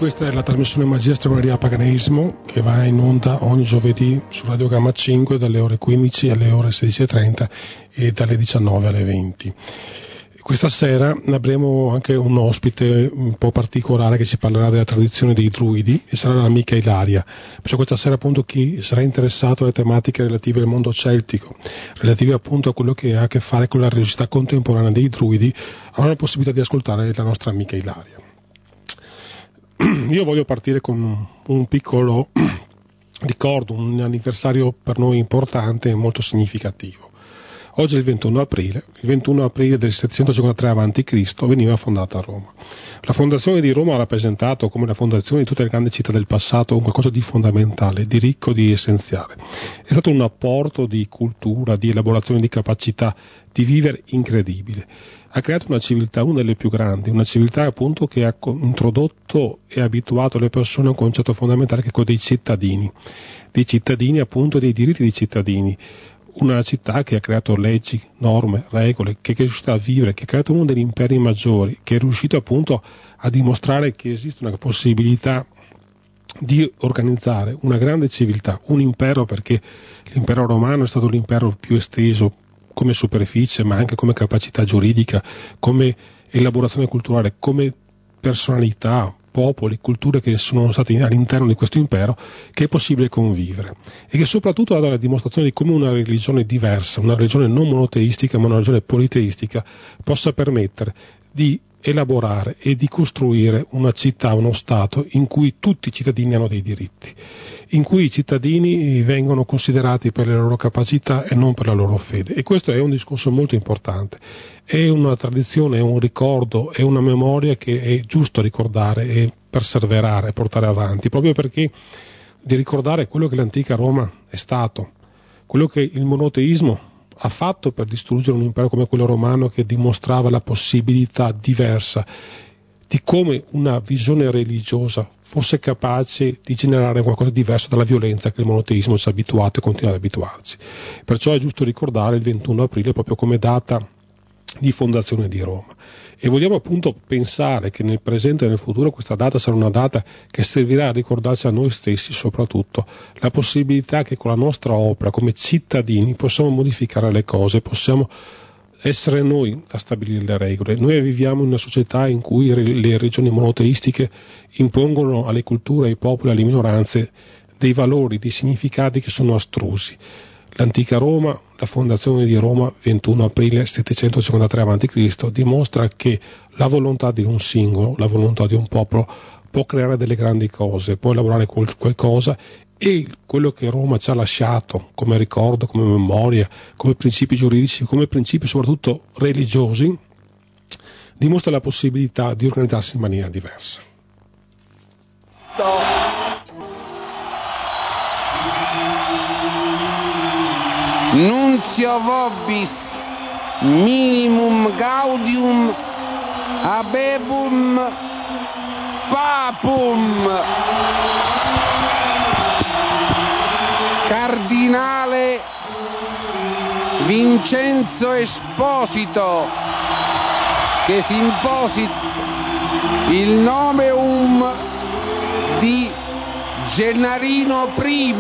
Questa è la trasmissione Magia, Stregoneria, Paganesimo, che va in onda ogni giovedì su Radio Gamma 5 dalle ore 15 alle ore 16.30 e dalle 19 alle 20. Questa sera avremo anche un ospite un po' particolare che ci parlerà della tradizione dei druidi e sarà l'amica Ilaria. Perciò questa sera appunto chi sarà interessato alle tematiche relative al mondo celtico, relative appunto a quello che ha a che fare con la religiosità contemporanea dei druidi, avrà la possibilità di ascoltare la nostra amica Ilaria. Io voglio partire con un piccolo ricordo, un anniversario per noi importante e molto significativo. Oggi è il 21 aprile del 753 a.C. veniva fondata Roma. La fondazione di Roma ha rappresentato, come la fondazione di tutte le grandi città del passato, un qualcosa di fondamentale, di ricco, di essenziale. È stato un apporto di cultura, di elaborazione di capacità di vivere incredibile. Ha creato una civiltà, una delle più grandi, una civiltà appunto che ha introdotto e abituato le persone a un concetto fondamentale che è quello dei cittadini appunto, dei diritti dei cittadini. Una città che ha creato leggi, norme, regole, che è riuscita a vivere, che ha creato uno degli imperi maggiori, che è riuscito appunto a dimostrare che esiste una possibilità di organizzare una grande civiltà, un impero, perché l'impero romano è stato l'impero più esteso come superficie, ma anche come capacità giuridica, come elaborazione culturale, come personalità, popoli, culture che sono stati all'interno di questo impero, che è possibile convivere e che soprattutto ha dato la dimostrazione di come una religione diversa, una religione non monoteistica ma una religione politeistica possa permettere di elaborare e di costruire una città, uno Stato in cui tutti i cittadini hanno dei diritti, in cui i cittadini vengono considerati per le loro capacità e non per la loro fede. E questo è un discorso molto importante, è una tradizione, è un ricordo, è una memoria che è giusto ricordare e perseverare e portare avanti, proprio perché di ricordare quello che l'antica Roma è stato, quello che il monoteismo ha fatto per distruggere un impero come quello romano, che dimostrava la possibilità diversa di come una visione religiosa fosse capace di generare qualcosa di diverso dalla violenza che il monoteismo ci ha abituato e continua ad abituarci. Perciò è giusto ricordare il 21 aprile proprio come data di fondazione di Roma. E vogliamo appunto pensare che nel presente e nel futuro questa data sarà una data che servirà a ricordarci a noi stessi soprattutto la possibilità che con la nostra opera come cittadini possiamo modificare le cose, possiamo essere noi a stabilire le regole. Noi viviamo in una società in cui le religioni monoteistiche impongono alle culture, ai popoli, alle minoranze dei valori, dei significati che sono astrusi. L'antica Roma, la fondazione di Roma, 21 aprile 753 a.C., dimostra che la volontà di un singolo, la volontà di un popolo può creare delle grandi cose, può elaborare qualcosa, e quello che Roma ci ha lasciato come ricordo, come memoria, come principi giuridici, come principi soprattutto religiosi, dimostra la possibilità di organizzarsi in maniera diversa. Nunzio vobis minimum gaudium habebum papum. Cardinale Vincenzo Esposito, che si imposit il nomeum di Gennarino I.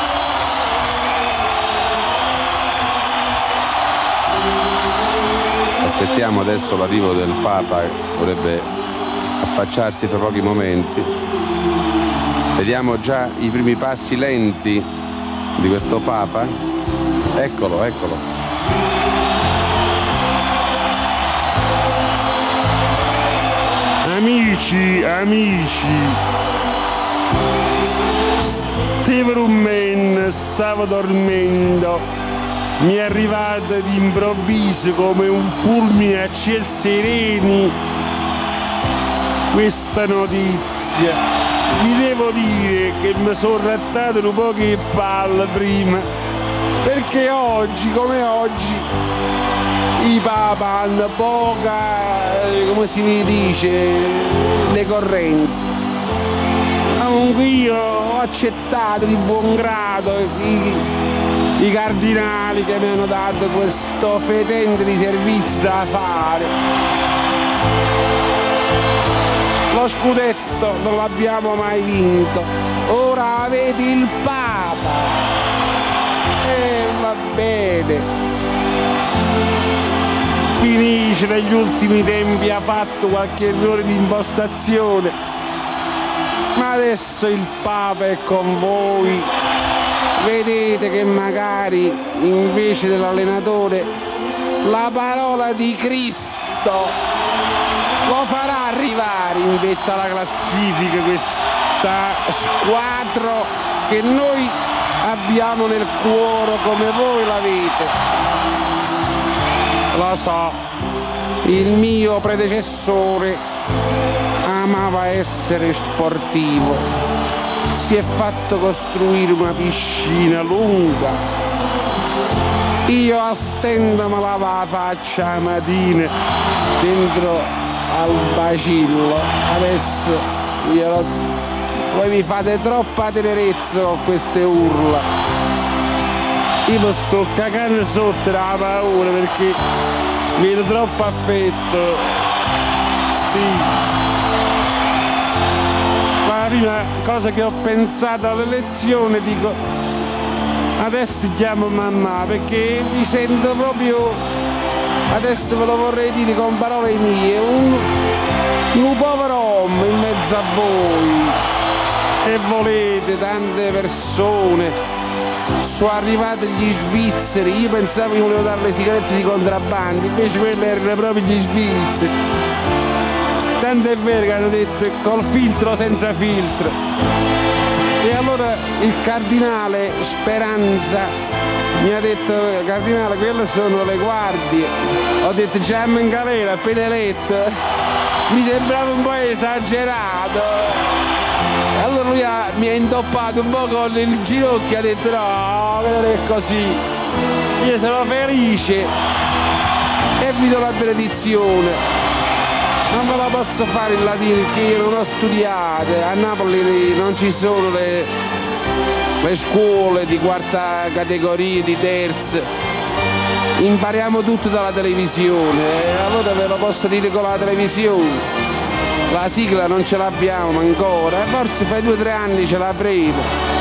Aspettiamo adesso l'arrivo del Papa, che dovrebbe affacciarsi fra pochi momenti. Vediamo già i primi passi lenti di questo Papa. Eccolo. Amici, Steverumen stava dormendo, mi è arrivata d'improvviso come un fulmine a ciel sereni questa notizia. Vi devo dire che mi sono rattato un po' che palle prima, perché oggi come oggi i papa hanno poca, come si dice, decorrenza. Comunque io ho accettato di buon grado i cardinali che mi hanno dato questo fetente di servizi da fare. lo scudetto non l'abbiamo mai vinto, ora avete il Papa. Va bene, finisce, negli ultimi tempi ha fatto qualche errore di impostazione, ma adesso il Papa è con voi. Vedete che magari invece dell'allenatore la parola di Cristo lo farà arrivare in vetta alla classifica, questa squadra che noi abbiamo nel cuore come voi l'avete. Lo so, il mio predecessore amava essere sportivo, si è fatto costruire una piscina lunga, io a stento me lavo la faccia la mattina dentro al bacillo, adesso voi mi fate troppa tenerezza con queste urla, io mi sto cagando sotto la paura perché vedo troppo affetto. Sì, ma la prima cosa che ho pensato all'elezione, dico adesso chiamo mamma perché mi sento proprio, adesso ve lo vorrei dire con parole mie, un povero uomo in mezzo a voi. E volete tante persone, sono arrivati gli svizzeri, io pensavo che volevo dare le sigarette di contrabbando, invece quelli erano proprio gli svizzeri, tanto è vero che hanno detto col filtro o senza filtro. E allora il cardinale Speranza mi ha detto, cardinale, quelle sono le guardie, ho detto già in galera appena eletto, mi sembrava un po' esagerato. Allora lui mi ha intoppato un po' con il ginocchio e ha detto no, non è così, io sono felice e vi do la benedizione. Non ve la posso fare in latino perché io non ho studiato, a Napoli non ci sono le scuole di quarta categoria, di terza, impariamo tutto dalla televisione, e allora ve lo posso dire con la televisione. La sigla non ce l'abbiamo ancora, forse fra 2 o 3 anni ce l'avremo.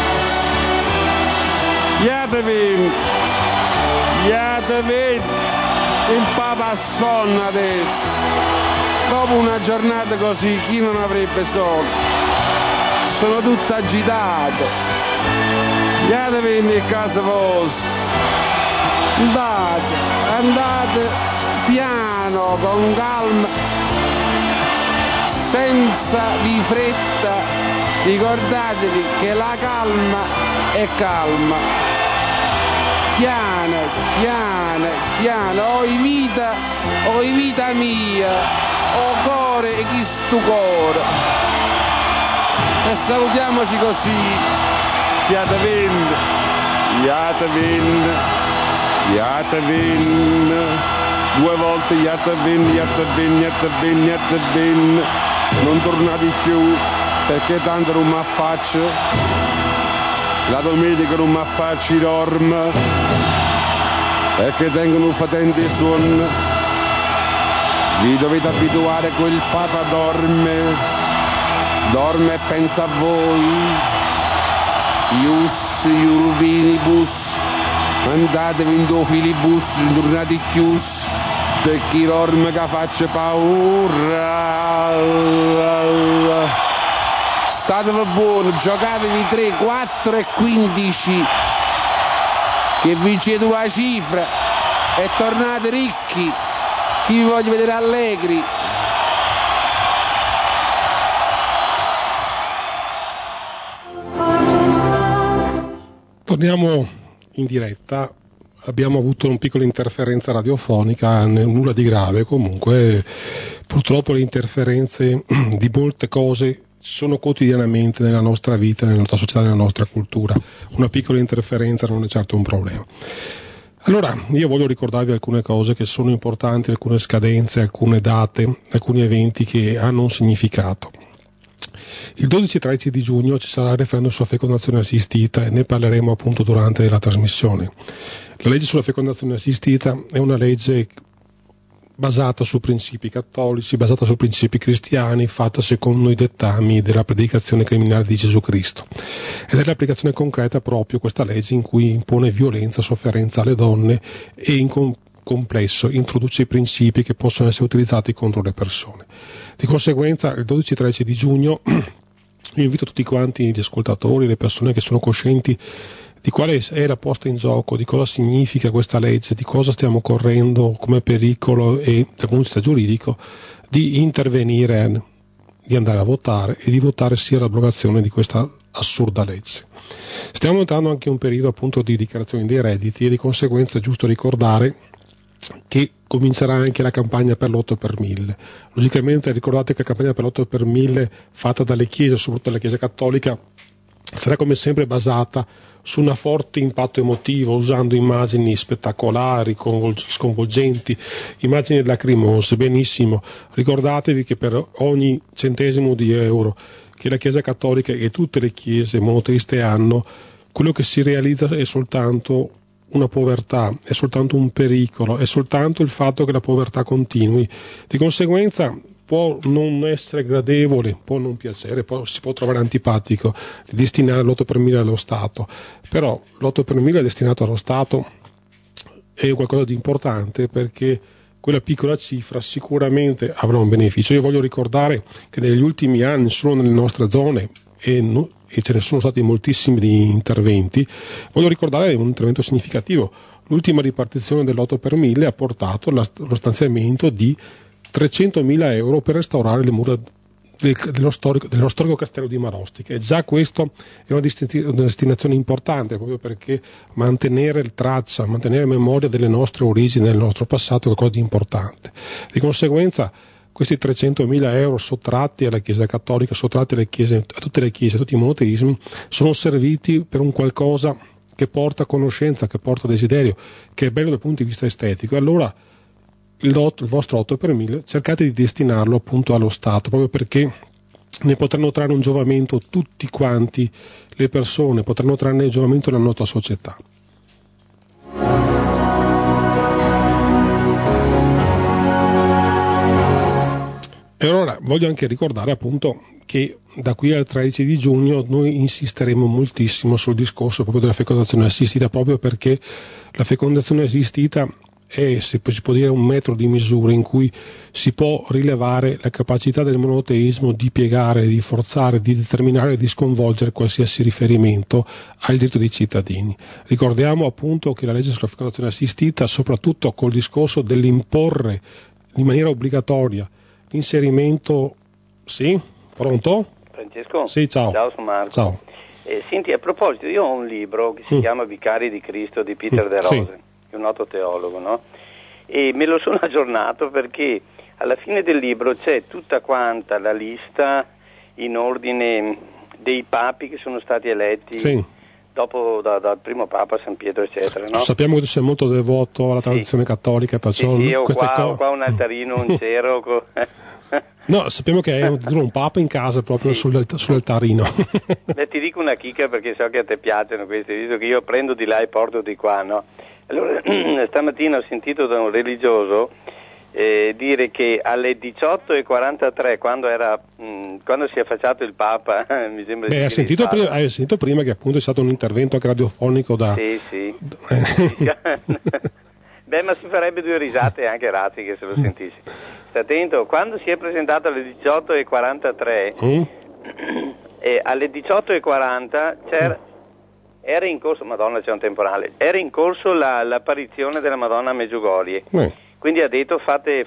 Iatevi, il Papa a sonno adesso. Dopo una giornata così, chi non avrebbe sonno? Sono tutto agitato. Iatevi nel caso vostro. Andate piano, con calma. Senza di fretta, ricordatevi che la calma è calma, piana, oi vita mia, o core e chi stu core. E salutiamoci così, Iatevin, 2 volte Iatevin. Non tornate più perché tanto non mi affaccio, la domenica non mi affaccio i dorm perché tengono fatente sonno, vi dovete abituare, quel Papa dorme e pensa a voi, ius iurvinibus, andatevi in do filibus, non tornate chius perché dorme che faccia paura. Statevi buoni, giocatevi 3, 4 e 15 che vincete una cifra e tornate ricchi. Chi vi voglio vedere allegri. Torniamo in diretta. Abbiamo avuto una piccola interferenza radiofonica, nulla di grave, comunque purtroppo le interferenze di molte cose sono quotidianamente nella nostra vita, nella nostra società, nella nostra cultura. Una piccola interferenza non è certo un problema. Allora, io voglio ricordarvi alcune cose che sono importanti, alcune scadenze, alcune date, alcuni eventi che hanno un significato. Il 12 e 13 di giugno ci sarà il referendum sulla fecondazione assistita e ne parleremo appunto durante la trasmissione. La legge sulla fecondazione assistita è una legge basata su principi cattolici, basata su principi cristiani, fatta secondo i dettami della predicazione criminale di Gesù Cristo. Ed è l'applicazione concreta proprio questa legge in cui impone violenza, sofferenza alle donne e in complesso introduce i principi che possono essere utilizzati contro le persone. Di conseguenza il 12-13 di giugno io invito tutti quanti gli ascoltatori, le persone che sono coscienti di quale è la posta in gioco, di cosa significa questa legge, di cosa stiamo correndo come pericolo e dal punto di vista giuridico, di intervenire, di andare a votare e di votare sia l'abrogazione di questa assurda legge. Stiamo entrando anche in un periodo appunto di dichiarazione dei redditi e di conseguenza è giusto ricordare che comincerà anche la campagna per l'8 per 1000. Logicamente ricordate che la campagna per l'8 per 1000 fatta dalle chiese, soprattutto dalla Chiesa Cattolica, sarà come sempre basata su un forte impatto emotivo, usando immagini spettacolari, sconvolgenti, immagini lacrimose. Benissimo, ricordatevi che per ogni centesimo di euro che la Chiesa Cattolica e tutte le chiese monoteiste hanno, quello che si realizza è soltanto una povertà, è soltanto un pericolo, è soltanto il fatto che la povertà continui. Di conseguenza può non essere gradevole, può non piacere, si può trovare antipatico di destinare l'8 per 1000 allo Stato, però l'8 per 1000 destinato allo Stato è qualcosa di importante perché quella piccola cifra sicuramente avrà un beneficio. Io voglio ricordare che negli ultimi anni solo nelle nostre zone e ce ne sono stati moltissimi di interventi, voglio ricordare un intervento significativo. L'ultima ripartizione dell'8 per 1000 ha portato lo stanziamento di 300.000 euro per restaurare le mura dello storico castello di Marostica, e già questo è una destinazione importante proprio perché mantenere traccia, mantenere memoria delle nostre origini, del nostro passato è qualcosa di importante. Di conseguenza questi 300.000 euro sottratti alla Chiesa Cattolica, sottratti alle chiese, a tutte le chiese, a tutti i monoteismi, sono serviti per un qualcosa che porta conoscenza, che porta desiderio, che è bello dal punto di vista estetico. Allora il vostro 8 per 1000 cercate di destinarlo appunto allo Stato, proprio perché ne potranno trarre un giovamento tutti quanti le persone, potranno trarne giovamento la nostra società. E allora voglio anche ricordare appunto che da qui al 13 di giugno noi insisteremo moltissimo sul discorso proprio della fecondazione assistita, proprio perché la fecondazione assistita è, se si può dire, un metro di misura in cui si può rilevare la capacità del monoteismo di piegare, di forzare, di determinare e di sconvolgere qualsiasi riferimento al diritto dei cittadini. Ricordiamo appunto che la legge sulla fecondazione assistita, soprattutto col discorso dell'imporre in maniera obbligatoria l'inserimento. Sì? Pronto? Francesco? Sì, ciao. Ciao, sono Marco. Ciao. Senti, a proposito, io ho un libro che si chiama Vicari di Cristo di Peter De Rose, che è un noto teologo, no? E me lo sono aggiornato perché alla fine del libro c'è tutta quanta la lista in ordine dei papi che sono stati eletti dopo dal primo papa San Pietro, eccetera, no? Sappiamo che tu sei molto devoto alla tradizione cattolica, perciò sì, io ho qua un altarino, un cero No, sappiamo che hai un papa in casa proprio sull'altarino. Beh, ti dico una chicca perché so che a te piacciono queste, visto che io prendo di là e porto di qua, no? Allora, stamattina ho sentito da un religioso dire che alle 18:43, quando si è affacciato il Papa, mi sembra hai sentito prima che appunto è stato un intervento anche radiofonico da... Sì. Beh, ma si farebbe due risate anche Razzi che se lo sentissi. Sta attento, quando si è presentato alle 18:43, alle 18:40 era in corso, Madonna c'è un temporale, era in corso l'apparizione della Madonna a Medjugorje. Quindi ha detto fate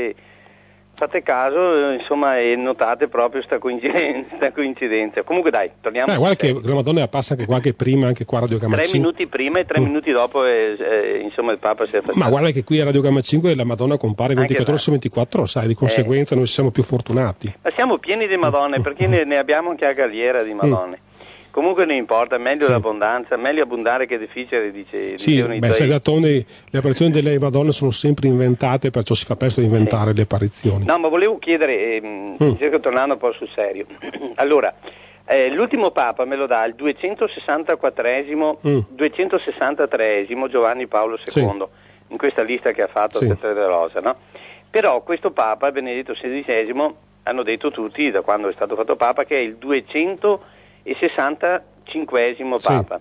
caso, insomma, e notate proprio sta coincidenza. Comunque dai, torniamo. Guarda che la Madonna passa anche qualche prima, anche qua a Radio Gamma 5. 3 minuti prima e 3 minuti dopo, insomma, il Papa si è fatto. Ma guarda che qui a Radio Gamma 5 la Madonna compare 24 ore su 24, sai, di conseguenza noi siamo più fortunati. Ma siamo pieni di Madonne, perché ne abbiamo anche a Galliera di Madonne. Comunque non importa, meglio l'abbondanza, meglio abbondare che difficile, dice. Sai, d'altronde le apparizioni delle Madonne sono sempre inventate, perciò si fa presto a inventare le apparizioni. No, ma volevo chiedere, cerco tornando un po' sul serio. Allora, l'ultimo Papa me lo dà il 263esimo Giovanni Paolo II, in questa lista che ha fatto Peter De Rosa, no? Però questo Papa, Benedetto XVI, hanno detto tutti, da quando è stato fatto Papa, che è il 265esimo Papa. Sì.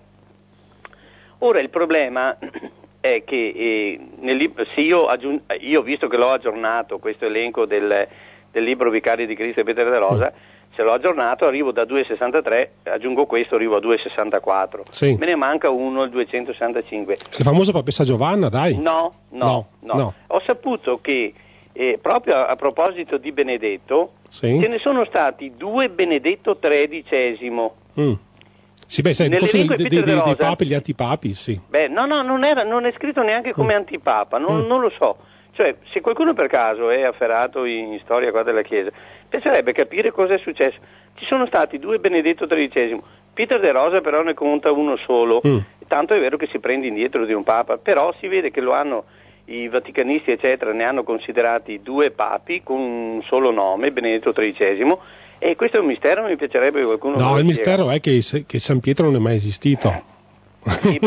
Ora il problema è che se io ho visto che l'ho aggiornato, questo elenco del libro Vicari di Cristo e Pietro de Rosa, se l'ho aggiornato arrivo da 2,63, aggiungo questo, arrivo a 2,64. Sì. Me ne manca uno, il 265. La famosa papessa Giovanna, dai. No. Ho saputo che proprio a proposito di Benedetto, sì, ce ne sono stati 2 Benedetto XIII. Sì, beh, sai, dei papi, gli antipapi, sì. Beh, no, non è scritto neanche come antipapa, non lo so. Cioè, se qualcuno per caso è afferrato in storia qua della Chiesa, piacerebbe capire cosa è successo. Ci sono stati 2 Benedetto XIII, Peter de Rosa però ne conta uno solo, tanto è vero che si prende indietro di un papa, però si vede che lo hanno, i vaticanisti eccetera, ne hanno considerati 2 papi con un solo nome, Benedetto XIII, e questo è un mistero, mi piacerebbe che qualcuno... No, il mistero è che San Pietro non è mai esistito. Sì,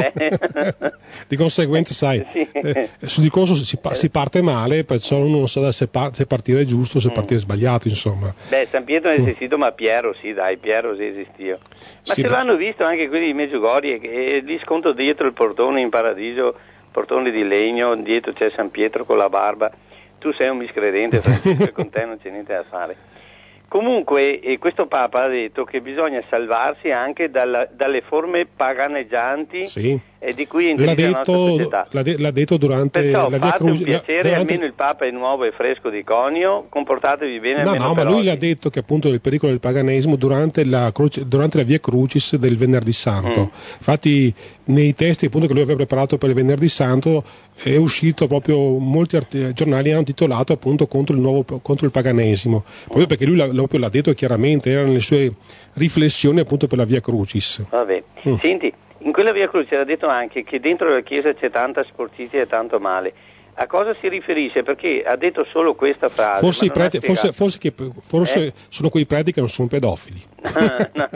di conseguenza, sai, sì. Sul discorso si parte male, perciò uno non sa se partire giusto o se partire sbagliato, insomma. Beh, San Pietro non è esistito, ma Piero sì, esistio. Ma sì, se l'hanno visto anche quelli di Medjugorje, che lì sconto dietro il portone in paradiso, portone di legno, dietro c'è San Pietro con la barba. Tu sei un miscredente, Francesco, e con te non c'è niente da fare. Comunque questo Papa ha detto che bisogna salvarsi anche dalle forme paganeggianti, sì, di cui intriga la nostra società. L'ha detto durante Perciò la Via fate Crucis. un piacere, almeno il Papa è nuovo e fresco di conio, comportatevi bene almeno ma lui l'ha detto che appunto il pericolo del paganesimo durante la Via Crucis del Venerdì Santo. Infatti nei testi appunto che lui aveva preparato per il Venerdì Santo è uscito proprio, molti giornali hanno titolato appunto contro il paganesimo, proprio perché lui l'ha detto chiaramente, erano le sue riflessioni appunto per la Via Crucis. Vabbè, senti, in quella Via Crucis ha detto anche che dentro la Chiesa c'è tanta sporcizia e tanto male. A cosa si riferisce? Perché ha detto solo questa frase. Forse sono quei preti che non sono pedofili. No.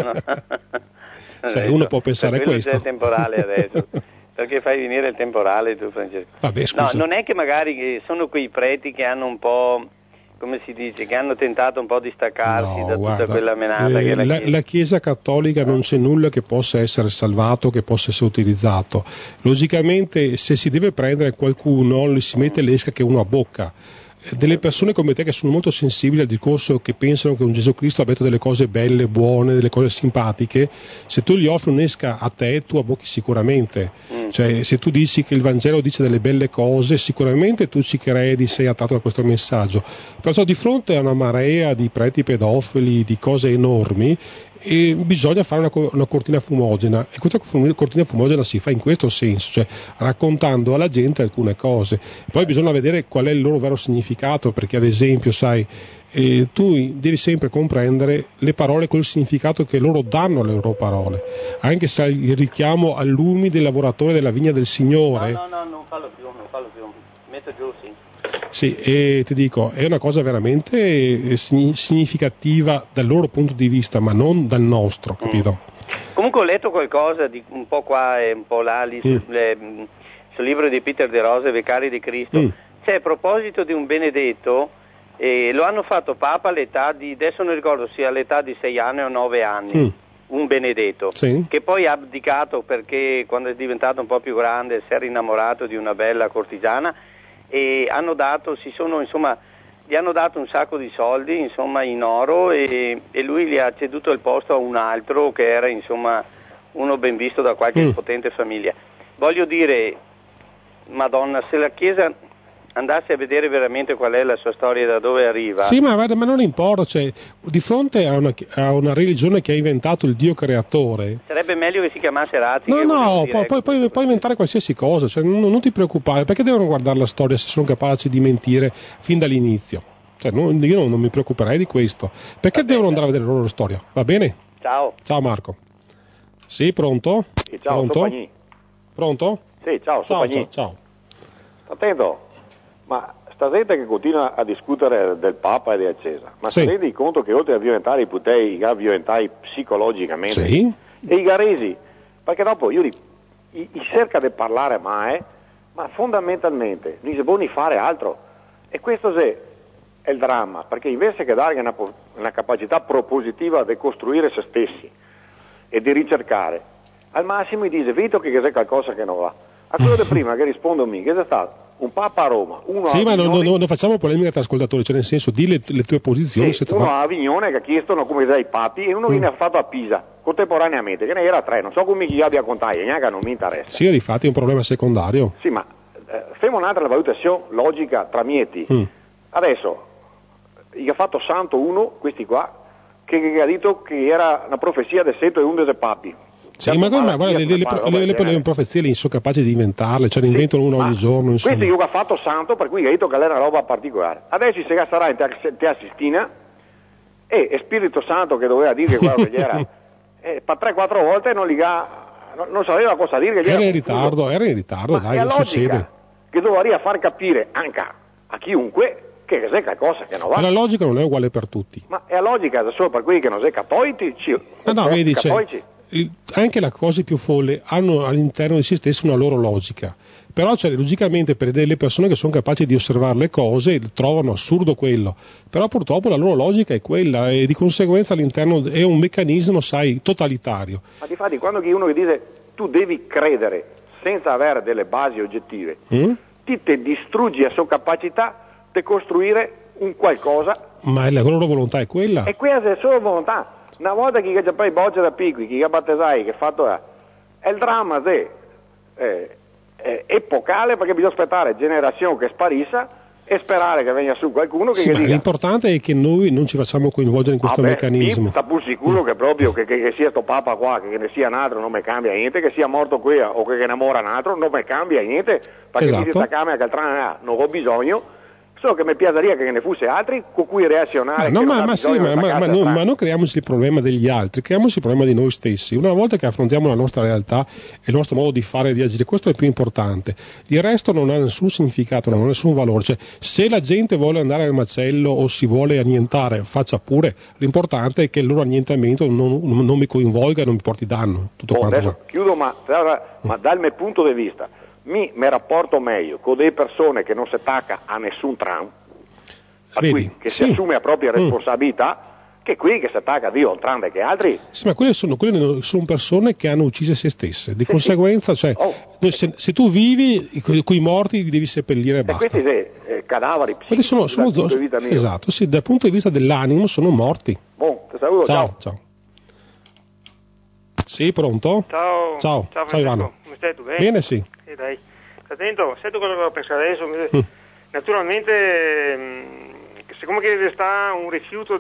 Uno può pensare a questo. C'è il temporale adesso. Perché fai venire il temporale tu, Francesco? Vabbè, scusa. No, non è che magari sono quei preti che hanno un po', come si dice, che hanno tentato un po' di staccarsi da tutta quella menata che la Chiesa cattolica non c'è nulla che possa essere salvato, che possa essere utilizzato. Logicamente, se si deve prendere qualcuno, gli si mette l'esca che uno a bocca. Delle persone come te che sono molto sensibili al discorso, che pensano che un Gesù Cristo abbia detto delle cose belle, buone, delle cose simpatiche, se tu gli offri un'esca a te, tu abbocchi sicuramente. Cioè, se tu dici che il Vangelo dice delle belle cose, sicuramente tu ci credi, sei attratto da questo messaggio. Perciò di fronte a una marea di preti pedofili, di cose enormi, e bisogna fare una cortina fumogena, e questa cortina fumogena si fa in questo senso, cioè raccontando alla gente alcune cose. Poi bisogna vedere qual è il loro vero significato, perché ad esempio, sai, tu devi sempre comprendere le parole col significato che loro danno alle loro parole, anche se il richiamo al lumi del lavoratore della vigna del Signore. No, non fallo più, metto giù, sì. Sì, e ti dico, è una cosa veramente significativa dal loro punto di vista, ma non dal nostro, capito? Comunque ho letto qualcosa di un po' qua e un po' là sul libro di Peter de Rosa, Vicari di Cristo. C'è a proposito di un Benedetto, lo hanno fatto Papa all'età di, adesso non ricordo sia all'età di 6 anni o 9 anni, un Benedetto, che poi ha abdicato perché quando è diventato un po' più grande si era innamorato di una bella cortigiana, e gli hanno dato un sacco di soldi, insomma, in oro, e lui gli ha ceduto il posto a un altro che era, insomma, uno ben visto da qualche potente famiglia. Voglio dire, Madonna, se la Chiesa andasse a vedere veramente qual è la sua storia e da dove arriva... Sì, ma non importa, cioè, di fronte a una religione che ha inventato il Dio creatore... Sarebbe meglio che si chiamasse Ratzinger. No, puoi inventare qualsiasi cosa, cioè, non ti preoccupare, perché devono guardare la storia se sono capaci di mentire fin dall'inizio? Cioè, io non mi preoccuperei di questo. Perché devono andare a vedere la loro storia? Va bene? Ciao. Ciao Marco. Sì, pronto? Sì, ciao, pronto? Pagni. Pronto? Sì, ciao, Pagni. Ciao. Sta attento, ma sta gente che continua a discutere del Papa e della Chiesa, ma si rendi conto che oltre a violentare i poteri, a violentare psicologicamente, e i garesi, perché dopo io cerca di parlare mai, ma fondamentalmente non si può fare altro. E questo è il dramma, perché invece che dare una capacità propositiva di costruire se stessi e di ricercare, al massimo gli dice Vito che c'è qualcosa che non va. A quello di prima che rispondo a me, che è stato un Papa a Roma, uno sì, a ma Avignone, non facciamo polemica tra ascoltatori, cioè nel senso di le tue posizioni. Sì, uno a Avignone che ha chiesto come dai papi e uno viene fatto a Pisa contemporaneamente, che ne era 3, non so come chi abbia contato, neanche non mi interessa. Sì, difatti è un problema secondario. Sì, ma facciamo un'altra valutazione logica tra mieti. Adesso, gli ha fatto santo uno, questi qua, che ha detto che era una profezia del 7 e 11 papi. Sì, ma guarda, le profezie lì sono capaci di inventarle, cioè ne inventano uno ogni giorno. Insomma. Questo io ho fatto santo, per cui ha detto che era una roba particolare. Adesso si sarà in Tea Sistina e Spirito Santo che doveva dire quello che era, per 3-4 volte non sapeva cosa dire. Che era in ritardo, dai, non succede. Che doveva far capire anche a chiunque che c'è qualcosa che non va. Ma la logica non è uguale per tutti. Ma è la logica solo per quelli che non sono cattolici. No, vedi, anche le cose più folle hanno all'interno di se stesse una loro logica, però logicamente per delle persone che sono capaci di osservare le cose trovano assurdo quello, però purtroppo la loro logica è quella e di conseguenza all'interno è un meccanismo, totalitario. Ma difatti quando uno che dice tu devi credere senza avere delle basi oggettive, ti distruggi la sua capacità di costruire un qualcosa. Ma la loro volontà è quella. E questa è solo volontà. Una volta che c'è poi boccia da picchi, chi ha battesai, che fatto è il dramma epocale, perché bisogna aspettare generazione che sparissa e sperare che venga su qualcuno che dica. L'importante è che noi non ci facciamo coinvolgere in questo meccanismo. Sta pur sicuro che proprio che sia sto Papa qua, che ne sia un altro non mi cambia niente, che sia morto qui o che innamora un altro non mi cambia niente, perché mi questa camera che non ho bisogno. Solo che mi piacerebbe che ne fosse altri con cui reazionare. Ma non creiamoci il problema degli altri, creiamoci il problema di noi stessi. Una volta che affrontiamo la nostra realtà e il nostro modo di fare e di agire, questo è il più importante. Il resto non ha nessun significato, non ha nessun valore. Cioè, se la gente vuole andare al macello o si vuole annientare, faccia pure. L'importante è che il loro annientamento non mi coinvolga e non mi porti danno. Tutto quanto. Adesso chiudo, ma dal mio punto di vista. Mi rapporto meglio con delle persone che non si attacca a nessun Trump, che si assume la propria responsabilità, che qui che si attacca a Dio, Trump e che altri. Sì, ma quelle sono persone che hanno ucciso se stesse, di conseguenza, se tu vivi, quei morti li devi seppellire e basta. E questi cadaveri psichici dal punto di vista mio. Esatto, sì, dal punto di vista dell'animo sono morti. Ti saluto, ciao. Sì, pronto? Ciao Ivano. Come stai, tu bene? Bene, sì. Dai. Attento, sento cosa devo pensare adesso. Naturalmente, siccome che sta un rifiuto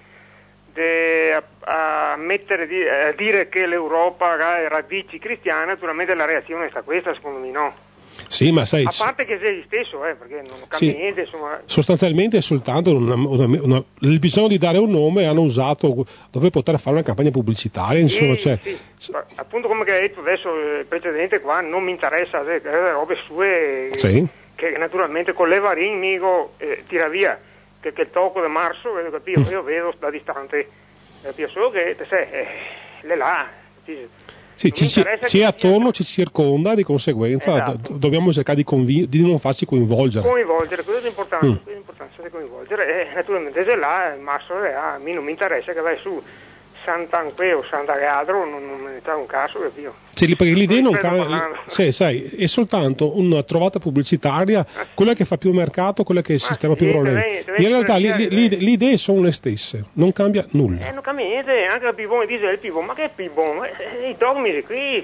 a dire che l'Europa ha radici cristiane, naturalmente la reazione sta questa, secondo me, no? Sì, ma sai. A parte che sei gli stesso, perché non cambia niente, insomma. Sostanzialmente è soltanto il bisogno di dare un nome hanno usato dove poter fare una campagna pubblicitaria, insomma. Appunto come che hai detto adesso il precedente qua, non mi interessa le robe sue che naturalmente con le varie mico tira via, che il tocco di marzo, io vedo da distante, solo che le là. Ci è attorno, ci circonda, di conseguenza dobbiamo cercare di non farci coinvolgere. Questo è importante, coinvolgere. Naturalmente se là, il masso a me non mi interessa che vai su Sant'Anque o Sant'Agadro, non me ne dà un caso, capito? Perché l'idea non cambia, è soltanto una trovata pubblicitaria, quella che fa più mercato, quella che sistema più problemi. In realtà le idee sono le stesse, non cambia nulla. Non cambia niente, anche il Pibon dice il Pibon, ma che è il Pibon? I dogmi qui,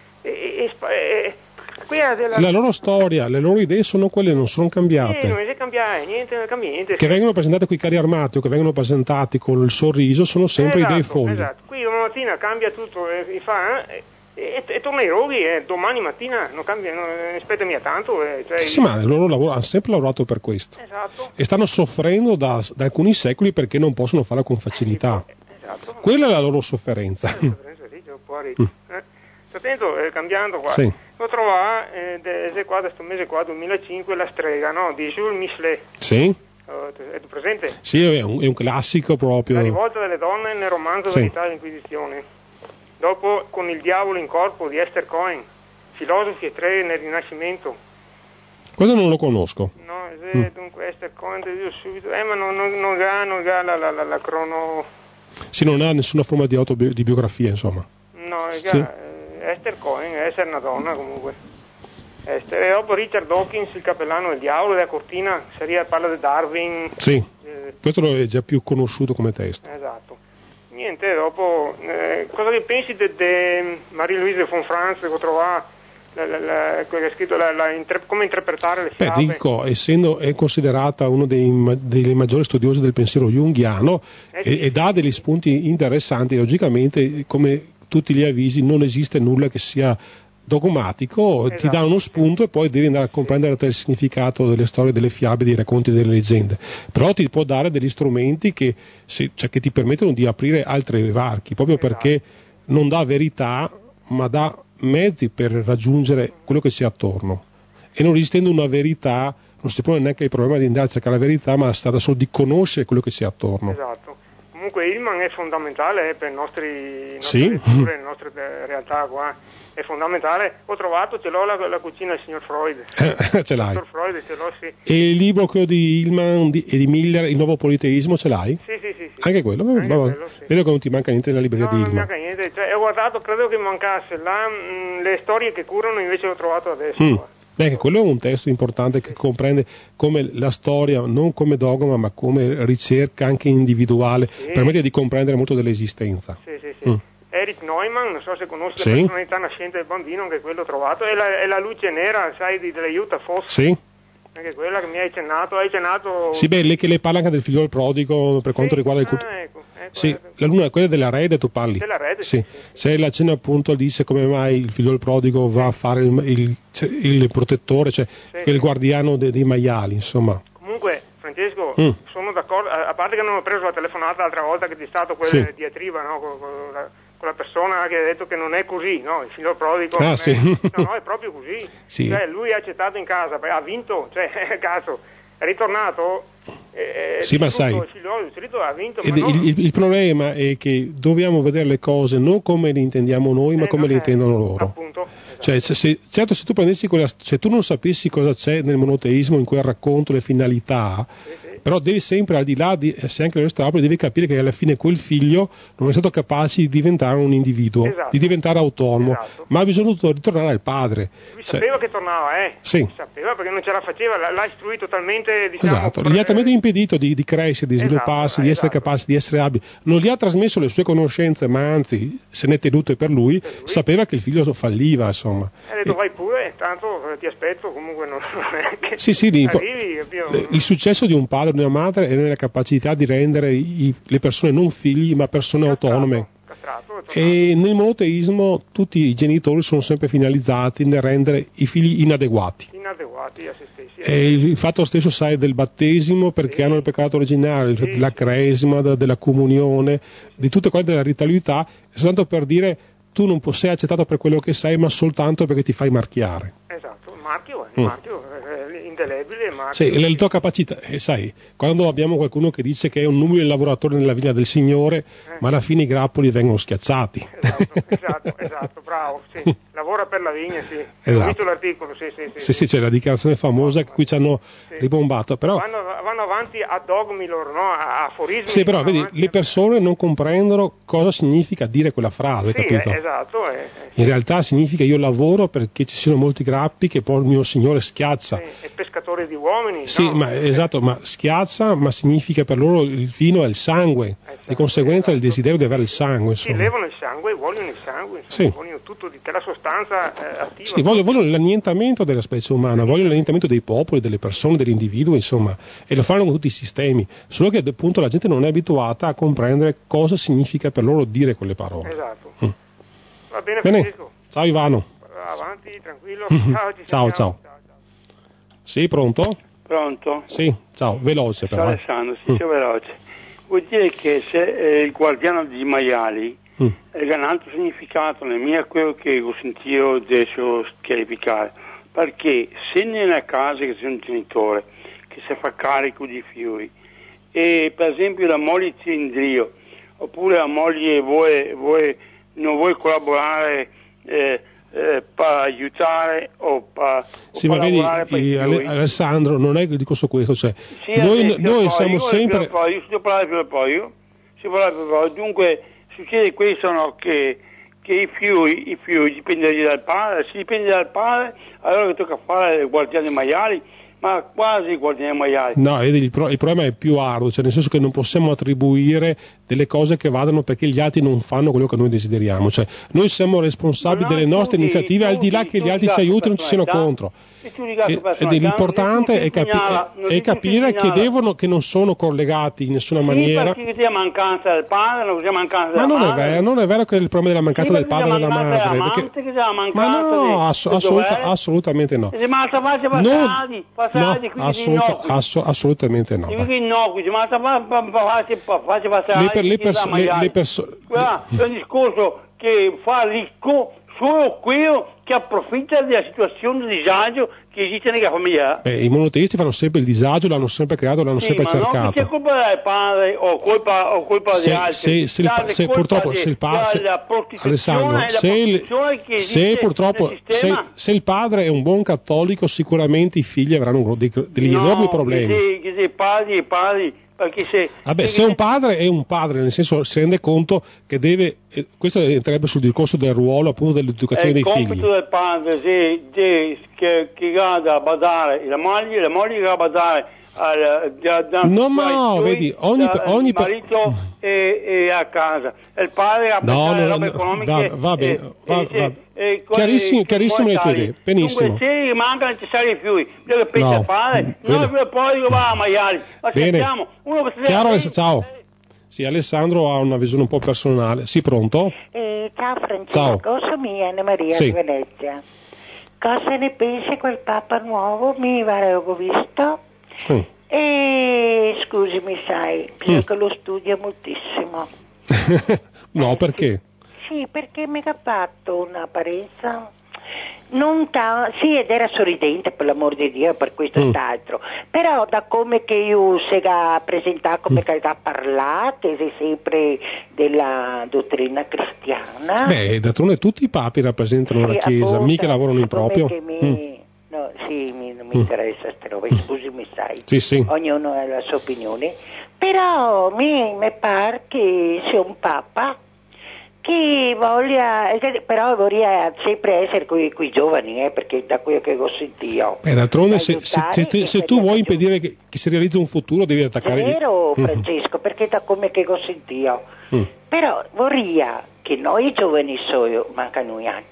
la loro storia, le loro idee sono quelle, non sono cambiate. Non è cambiare, non cambia niente. Che vengono presentate con i carri armati o che vengono presentati con il sorriso sono sempre idee folli. Esatto, qui domani mattina cambia tutto e torna ai roghi e domani mattina non cambia, non aspetta mica tanto. Ma loro hanno sempre lavorato per questo. Esatto. E stanno soffrendo da alcuni secoli perché non possono farlo con facilità. Esatto. Quella è la loro sofferenza. Attento, cambiando qua. Sì. Ho trovato questo mese qua, 2005, La strega, no? Di Jules Michelet. Sì. È presente? Sì, è un classico proprio. La rivolta delle donne nel romanzo Verità e Inquisizione. Dopo Con il diavolo in corpo di Esther Cohen, Filosofi e tre nel Rinascimento. Questo non lo conosco. No, dunque Esther Cohen, ti dico subito, ma non ha la crono... Sì, non ha nessuna forma di biografia, insomma. No, Esther Cohen, essere una donna comunque. Esther. E dopo Richard Dawkins, il cappellano del diavolo, della Cortina, parla di Darwin. Sì, questo è già più conosciuto come testo. Esatto. Niente, dopo, cosa che pensi di Marie-Louise von Franz, che ho trovato, quello che ha scritto come interpretare le fiabe? Dico, è considerata uno dei maggiori studiosi del pensiero junghiano e dà degli spunti interessanti. Logicamente, come tutti gli avvisi, non esiste nulla che sia dogmatico, esatto. Ti dà uno spunto e poi devi andare a comprendere il significato delle storie, delle fiabe, dei racconti, delle leggende, però ti può dare degli strumenti che ti permettono di aprire altri varchi, proprio perché non dà verità ma dà mezzi per raggiungere quello che c'è attorno, e non esistendo una verità non si pone neanche il problema di andare a cercare la verità, ma si tratta solo di conoscere quello che c'è attorno. Esatto. Comunque Hillman è fondamentale per le nostre letture, le nostre realtà qua, è fondamentale. Ho trovato, ce l'ho la cucina del signor Freud. Ce l'hai? Il signor Freud, ce l'ho, sì. E il libro, quello di Hillman e di Miller, Il nuovo politeismo, ce l'hai? Sì. Anche quello? Anche quello, sì. Vedo che non ti manca niente nella libreria di Hillman. Non mi manca niente, ho guardato, credo che mancasse le storie che curano, invece l'ho trovato adesso. Beh, quello è un testo importante che comprende come la storia, non come dogma, ma come ricerca anche individuale, permette di comprendere molto dell'esistenza. Sì. Erich Neumann, non so se conosci la personalità nascente del bambino, anche quello ho trovato, e la luce nera, sai, della Jutta Voss. Sì. Anche quella che mi hai accennato. Sì, beh, che lei parla anche del figlio del prodigo per quanto riguarda il culto. Ecco, sì, la luna, quella della Rede tu parli. Della Rede, sì. Se la cena appunto dice come mai il figlio del prodigo va a fare il protettore, cioè il guardiano dei maiali, insomma. Comunque, Francesco, sono d'accordo, a parte che non ho preso la telefonata l'altra volta che ti è stato quella diatriba, no? Con la persona che ha detto che non è così, no? Il figlio del prodigo è proprio così. Sì. Cioè, lui ha accettato in casa, ha vinto, cioè, cazzo, è ritornato. Ma sai, il figlio ha vinto. Il problema è che dobbiamo vedere le cose non come le intendiamo noi, ma come le intendono loro. Appunto. Cioè, certo, se tu prendessi se tu non sapessi cosa c'è nel monoteismo, in quel racconto, le finalità, però devi sempre, al di là di essere anche lo strapolo, devi capire che alla fine quel figlio non è stato capace di diventare un individuo, di diventare autonomo, ma ha bisogno di ritornare al padre. Lui sapeva che tornava, Sì. Sapeva, perché non ce la faceva, l'ha istruito talmente, diciamo... Esatto, gli ha talmente impedito di crescere, di svilupparsi, di essere capace, di essere abile. Non gli ha trasmesso le sue conoscenze, ma anzi se ne è tenute per lui. Sapeva che il figlio falliva, insomma. Ha detto vai pure, tanto ti aspetto, comunque non è che arrivi, il successo di un padre e di una madre è nella capacità di rendere le persone non figli ma persone autonome. E nel monoteismo tutti i genitori sono sempre finalizzati nel rendere i figli inadeguati a se stessi. E il fatto stesso, sai, del battesimo, perché hanno il peccato originale, della cresima, della comunione, di tutte quelle della ritualità, soltanto per dire tu non sei accettato per quello che sei, ma soltanto perché ti fai marchiare. Esatto, il marchio indelebile. Sì, le tue capacità, sai, quando abbiamo qualcuno che dice che è un nubile lavoratore nella vigna del Signore, ma alla fine i grappoli vengono schiacciati. Esatto, bravo, sì. Lavora per la vigna, sì. Esatto. Ho visto l'articolo, sì. C'è la dichiarazione famosa che qui ci hanno ribombato, però... Vanno avanti a dogmi loro, no? A aforismi. Sì, però vedi, le persone non comprendono cosa significa dire quella frase, capito? Esatto. In realtà significa io lavoro perché ci siano molti grappi che poi il mio Signore schiaccia. È pescatore di uomini. Sì, no? ma schiaccia, ma significa per loro il vino è il sangue, di conseguenza il desiderio di avere il sangue. Sì, levano il sangue, vogliono il sangue, vogliono tutto di te, la sostanza attiva. Sì, vogliono l'annientamento della specie umana, vogliono l'annientamento dei popoli, delle persone, degli individui, insomma, e lo fanno con tutti i sistemi, solo che appunto la gente non è abituata a comprendere cosa significa per loro dire quelle parole. Esatto. Va bene, Francesco. Ciao Ivano. Avanti, tranquillo. Ciao. Sì, pronto? Pronto? Sì, ciao, veloce però. Ciao Alessandro, veloce. Vuol dire che se il guardiano di maiali ha un altro significato, nel mio quello che ho sentito adesso chiarificare, perché se nella casa che c'è un genitore che si fa carico di fiori e per esempio la moglie ti indrio oppure la moglie non vuole collaborare per aiutare o per Sì, ma vedi, Alessandro, non è il discorso questo, cioè, sì, noi siamo sempre... Dunque succede questo, no, che i fiui dipendono dal padre, se dipende dal padre, allora tocca fare il guardiano maiali, ma quasi il guardiano maiali. No, il problema è più arduo, cioè nel senso che non possiamo attribuire delle cose che vadano perché gli altri non fanno quello che noi desideriamo, cioè noi siamo responsabili delle nostre iniziative, al di là che gli altri ci aiutino e ci siano contro. Ed l'importante è capire che non sono collegati in nessuna maniera. Perché c'è mancanza del padre, non c'è mancanza della madre. Ma non è vero che è il problema della mancanza del padre e della madre. Ma no, assolutamente no. Assolutamente no. Le persone. È un discorso che fa ricco solo quello che approfitta della situazione di disagio che esiste nella famiglia. I monoteisti fanno sempre il disagio, l'hanno sempre creato, l'hanno sempre cercato. Ma non c'è colpa del padre o colpa di altri. Purtroppo se il padre, Alessandro, se il padre è un buon cattolico, sicuramente i figli avranno degli enormi problemi. I padri se un padre è un padre, nel senso si rende conto che deve, questo entrerebbe sul discorso del ruolo appunto dell'educazione dei figli. È il compito del padre che vada a badare la moglie che va a badare vedi, ogni marito e a casa, il padre a pensare alle robe economiche. Va bene. Chiarissime le tue idee, benissimo. Dunque se manca necessari i fiui, quello che pensa il padre, poi va a maiali. Ma sentiamo, Chiaro, ciao. Sì, Alessandro ha una visione un po' personale. Sì, pronto? Ciao Francesco, sono Anna Maria di Venezia. Cosa ne pensi quel Papa nuovo? Mi pare che ho visto. E scusami, sai, che lo studia moltissimo. No, perché? Sì, perché mi ha fatto un'apparenza sì, ed era sorridente, per l'amor di Dio, per questo e l'altro, però da come che io si ha presentato, come che ha parlato, è sempre della dottrina cristiana. D'altronde tutti i papi rappresentano la Chiesa, mica lavorano in proprio. No, sì, non mi interessa queste robe, scusami, sai. Sì. Ognuno ha la sua opinione, però mi pare che sia un papa che però vorrei sempre essere con i giovani, perché da quello che ho sentito. D'altronde se tu vuoi impedire che si realizzi un futuro devi attaccare. È vero, Francesco, perché da come che ho sentito. Però vorrei che noi giovani mancano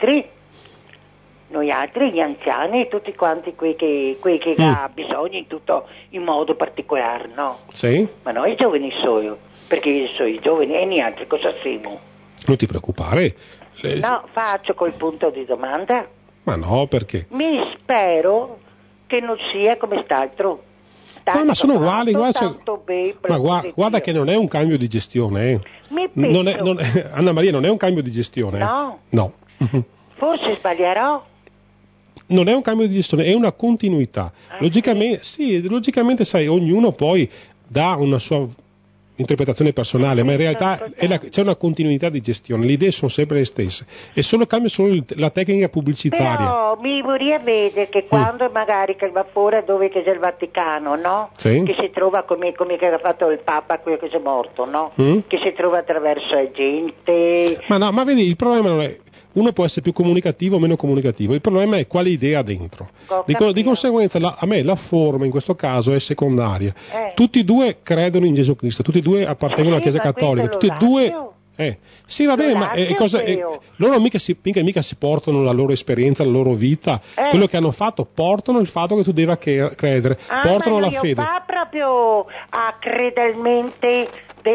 noi altri, gli anziani, tutti quanti quei che ha bisogno in tutto in modo particolare, no? Sì. Ma noi giovani perché io sono i giovani e niente, cosa siamo? Non ti preoccupare. No, faccio col punto di domanda. Ma no, perché? Mi spero che non sia come st'altro. Ma sono uguali, guarda che non è un cambio di gestione. Anna Maria, non è un cambio di gestione. No. Forse sbaglierò. Non è un cambio di gestione, è una continuità. Logicamente, sai, ognuno poi dà una sua interpretazione personale, ma in realtà c'è una continuità di gestione, le idee sono sempre le stesse, e cambia solo la tecnica pubblicitaria. Però mi vorrei vedere che quando magari che va fuori dove c'è il Vaticano, no? Sì. Che si trova come che ha fatto il Papa, quello che è morto, no? Che si trova attraverso la gente. Ma vedi, il problema non è uno può essere più comunicativo o meno comunicativo, il problema è quale idea ha dentro. Di conseguenza a me la forma in questo caso è secondaria. Tutti e due credono in Gesù Cristo, tutti e due appartengono alla Chiesa Cattolica, tutti e due... Sì, va bene, ma loro mica si portano la loro esperienza, la loro vita, quello che hanno fatto, portano il fatto che tu deva credere, portano la fede. Ma proprio a credelmente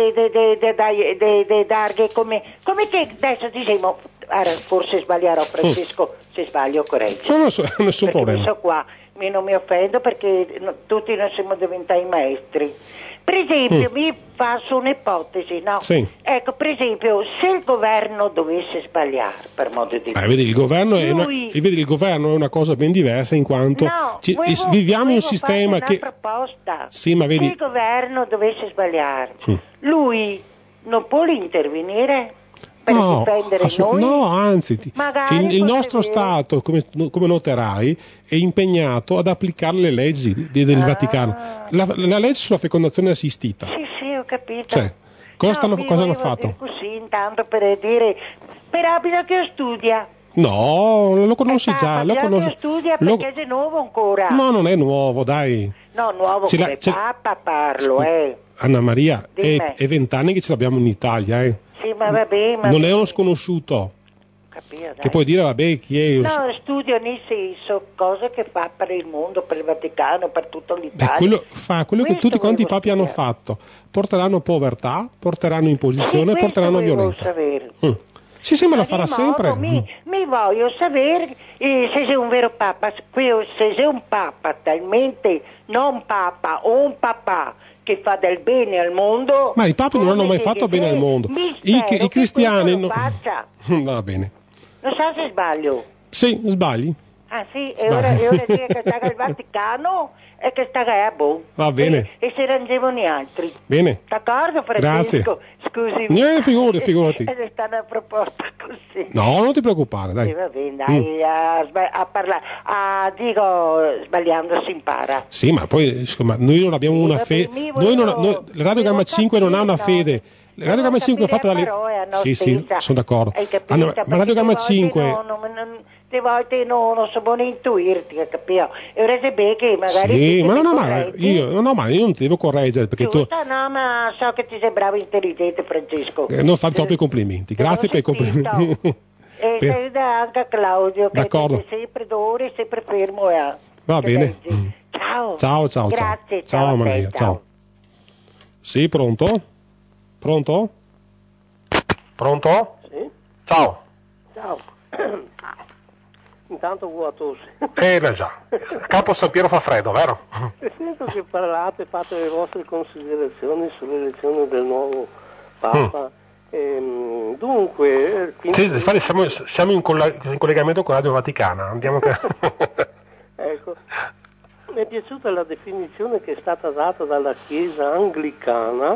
de darghe come che adesso diciamo, forse sbaglierò, Francesco, se sbaglio correggo. Nessun problema. Qua non mi offendo perché tutti noi siamo diventati maestri. Per esempio, mi faccio un'ipotesi, no? Sì. Ecco, per esempio, se il governo dovesse sbagliare, per modo di dire... Vedi, il governo è una cosa ben diversa, in quanto viviamo in un sistema che... proposta. Sì, ma vedi... Se il governo dovesse sbagliare, lui non può intervenire? per difendere noi? No, anzi, il nostro Stato, come noterai, è impegnato ad applicare le leggi del Vaticano. La legge sulla fecondazione assistita. Sì, ho capito. Cioè, cosa hanno fatto? Così, intanto per dire, però bisogna che studia. No, lo conosci già. Lo conosci. Studia perché è nuovo ancora. No, non è nuovo, dai. No, nuovo come Papa parlo, Anna Maria, è 20 anni che ce l'abbiamo in Italia, Sì, ma vabbè, non è uno sconosciuto. Capito, dai. Che puoi dire, vabbè, chi è? No, studio nel senso, cose che fa per il mondo, per il Vaticano, per tutta l'Italia. Quello che tutti quanti i papi hanno fatto. Porteranno povertà, porteranno imposizione, porteranno violenza. Sì, ma lo farà sempre. Mi voglio sapere se sei un vero Papa, se sei un Papa talmente non Papa o un papà che fa del bene al mondo. Ma i papi non hanno mai fatto bene al mondo. I cristiani non faccia. Va bene. Non so se sbaglio. Sì, sbagli. Ah sì, e ora dire che sta il Vaticano e che sta Va bene. E si rangevano gli altri. Bene. D'accordo, Francesco? Grazie. Scusi. Figurati. È stata una proposta così. No, non ti preoccupare, dai. Sì, va bene, dai, a parlare, dico, sbagliando si impara. Sì, ma poi, insomma, noi non abbiamo una fede. La Radio Gamma 5 non ha una fede. La Radio Gamma 5 è fatta dalle... Sì, sono d'accordo. Ma Radio Gamma 5... Le volte non so buono intuirti, capito? E ora se che magari... Sì, ma io non ti devo correggere, perché tu... No, ma so che ti sei bravo e intelligente, Francesco. Non fare troppi complimenti. Grazie per i complimenti. E sei anche a Claudio, che d'accordo. Sei sempre d'ore, sempre fermo. Va bene. Ciao. Grazie. Ciao, Maria. Ciao. Sì, pronto? Pronto? Sì. Ciao. Intanto vuoi tosse. Beh già, Campo San Piero fa freddo, vero? Sento che parlate, fate le vostre considerazioni sull'elezione del nuovo Papa. Dunque... Sì, siamo in collegamento con Radio Vaticana, andiamo che... Ecco, mi è piaciuta la definizione che è stata data dalla Chiesa anglicana,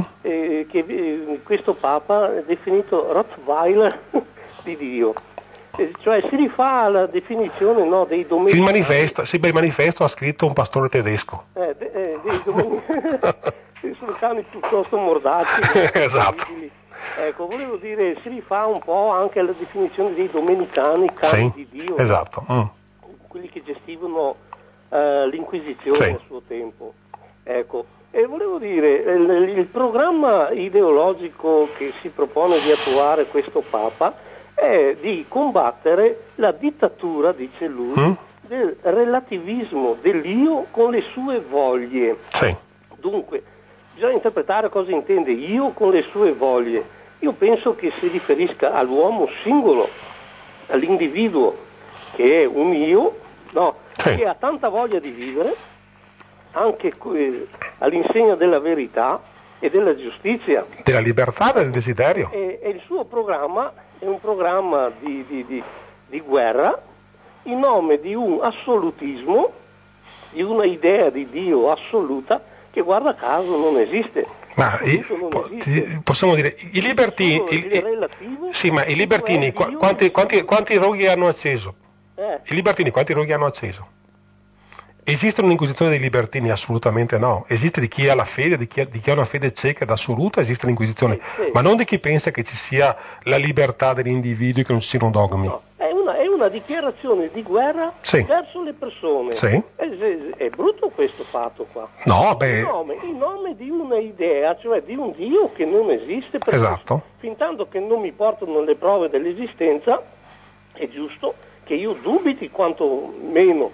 che questo Papa è definito Rottweiler di Dio. Cioè si rifà alla definizione dei domenicani. Il manifesto ha scritto un pastore tedesco. Dei domenicani sono cani piuttosto mordaci. Esatto. Ecco, volevo dire, si rifà un po' anche alla definizione dei domenicani, cani di Dio. Esatto. Quelli che gestivano l'Inquisizione a suo tempo. Ecco. E volevo dire, il programma ideologico che si propone di attuare questo Papa è di combattere la dittatura, dice lui, del relativismo dell'io con le sue voglie. Dunque, bisogna interpretare cosa intende io con le sue voglie. Io penso che si riferisca all'uomo singolo, all'individuo, che è un io, che ha tanta voglia di vivere, anche all'insegna della verità e della giustizia. Della libertà e del desiderio. E il suo programma è un programma di guerra in nome di un assolutismo, di una idea di Dio assoluta che guarda caso non esiste. Ma possiamo dire, i libertini... ma i libertini quanti roghi hanno acceso? I libertini quanti roghi hanno acceso? Esiste un'inquisizione dei libertini? Assolutamente no. Esiste di chi ha la fede, di chi ha una fede cieca ed assoluta, esiste l'inquisizione, ma non di chi pensa che ci sia la libertà degli individui, che non ci siano dogmi. No, è una dichiarazione di guerra verso le persone. È brutto questo fatto qua. In nome di una idea, cioè di un Dio che non esiste, perché fin tanto che non mi portano le prove dell'esistenza, è giusto che io dubiti quanto meno.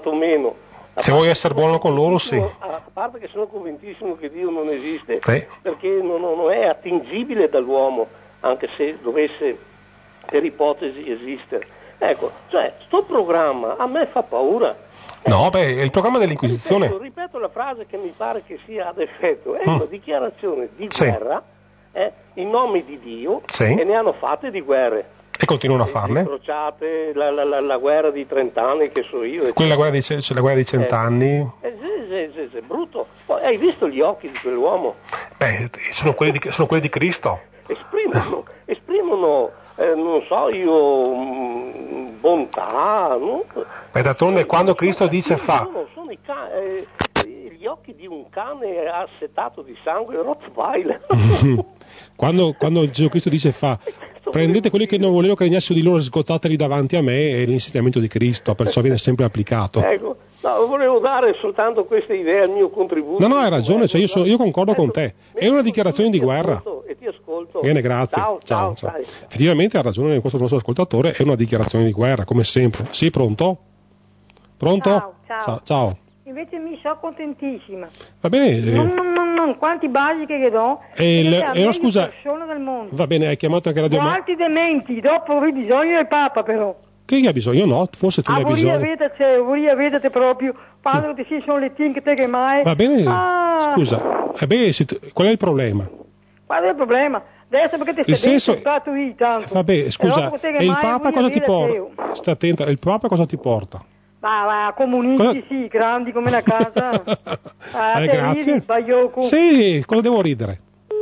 Se vuoi essere buono con loro, sì. A parte che sono convintissimo che Dio non esiste, perché non è attingibile dall'uomo, anche se dovesse per ipotesi esistere. Ecco, cioè, sto programma a me fa paura. È il programma dell'Inquisizione. Ripeto la frase che mi pare che sia ad effetto, è una dichiarazione di guerra in nome di Dio, e ne hanno fatte di guerre. E continuano a farle. Le crociate, la guerra di 30 anni che so io. La guerra di 100 anni. È brutto. Poi, hai visto gli occhi di quell'uomo? Sono quelli di Cristo. Esprimono esprimono, non so io, bontà, no? Beh, d'altronde quando Cristo dice fa... Sono gli occhi di un cane assetato di sangue, Rottweiler. Quando Gesù Cristo dice fa, prendete quelli che non volevano che regnassero di loro, sgozateli davanti a me, è l'insegnamento di Cristo, perciò viene sempre applicato. Ecco, no, volevo dare soltanto queste idee al mio contributo. No, hai ragione, cioè io concordo con te, è una dichiarazione di guerra. E ti ascolto. Bene, grazie. Ciao. Effettivamente ha ragione questo nostro ascoltatore, è una dichiarazione di guerra, come sempre. Sì, pronto? Pronto? Ciao. Invece mi so contentissima. Va bene. Non, quanti basi che do. Scusa. Persona del mondo. Va bene, hai chiamato anche Radio Maria. Altri dementi, dopo avevi bisogno del Papa però. Che ha bisogno? No, forse tu ne hai bisogno. Vedete proprio, padre che si sono le tinche che mai. Va bene, scusa. Qual è il problema? Qual è il problema? Adesso perché ti stai portato lì tanto. Vabbè, scusa, e il Papa cosa ti porta? Stai attenta, il Papa cosa ti porta? Ma comunisti sì, grandi come una casa. Grazie. Sì, cosa devo ridere?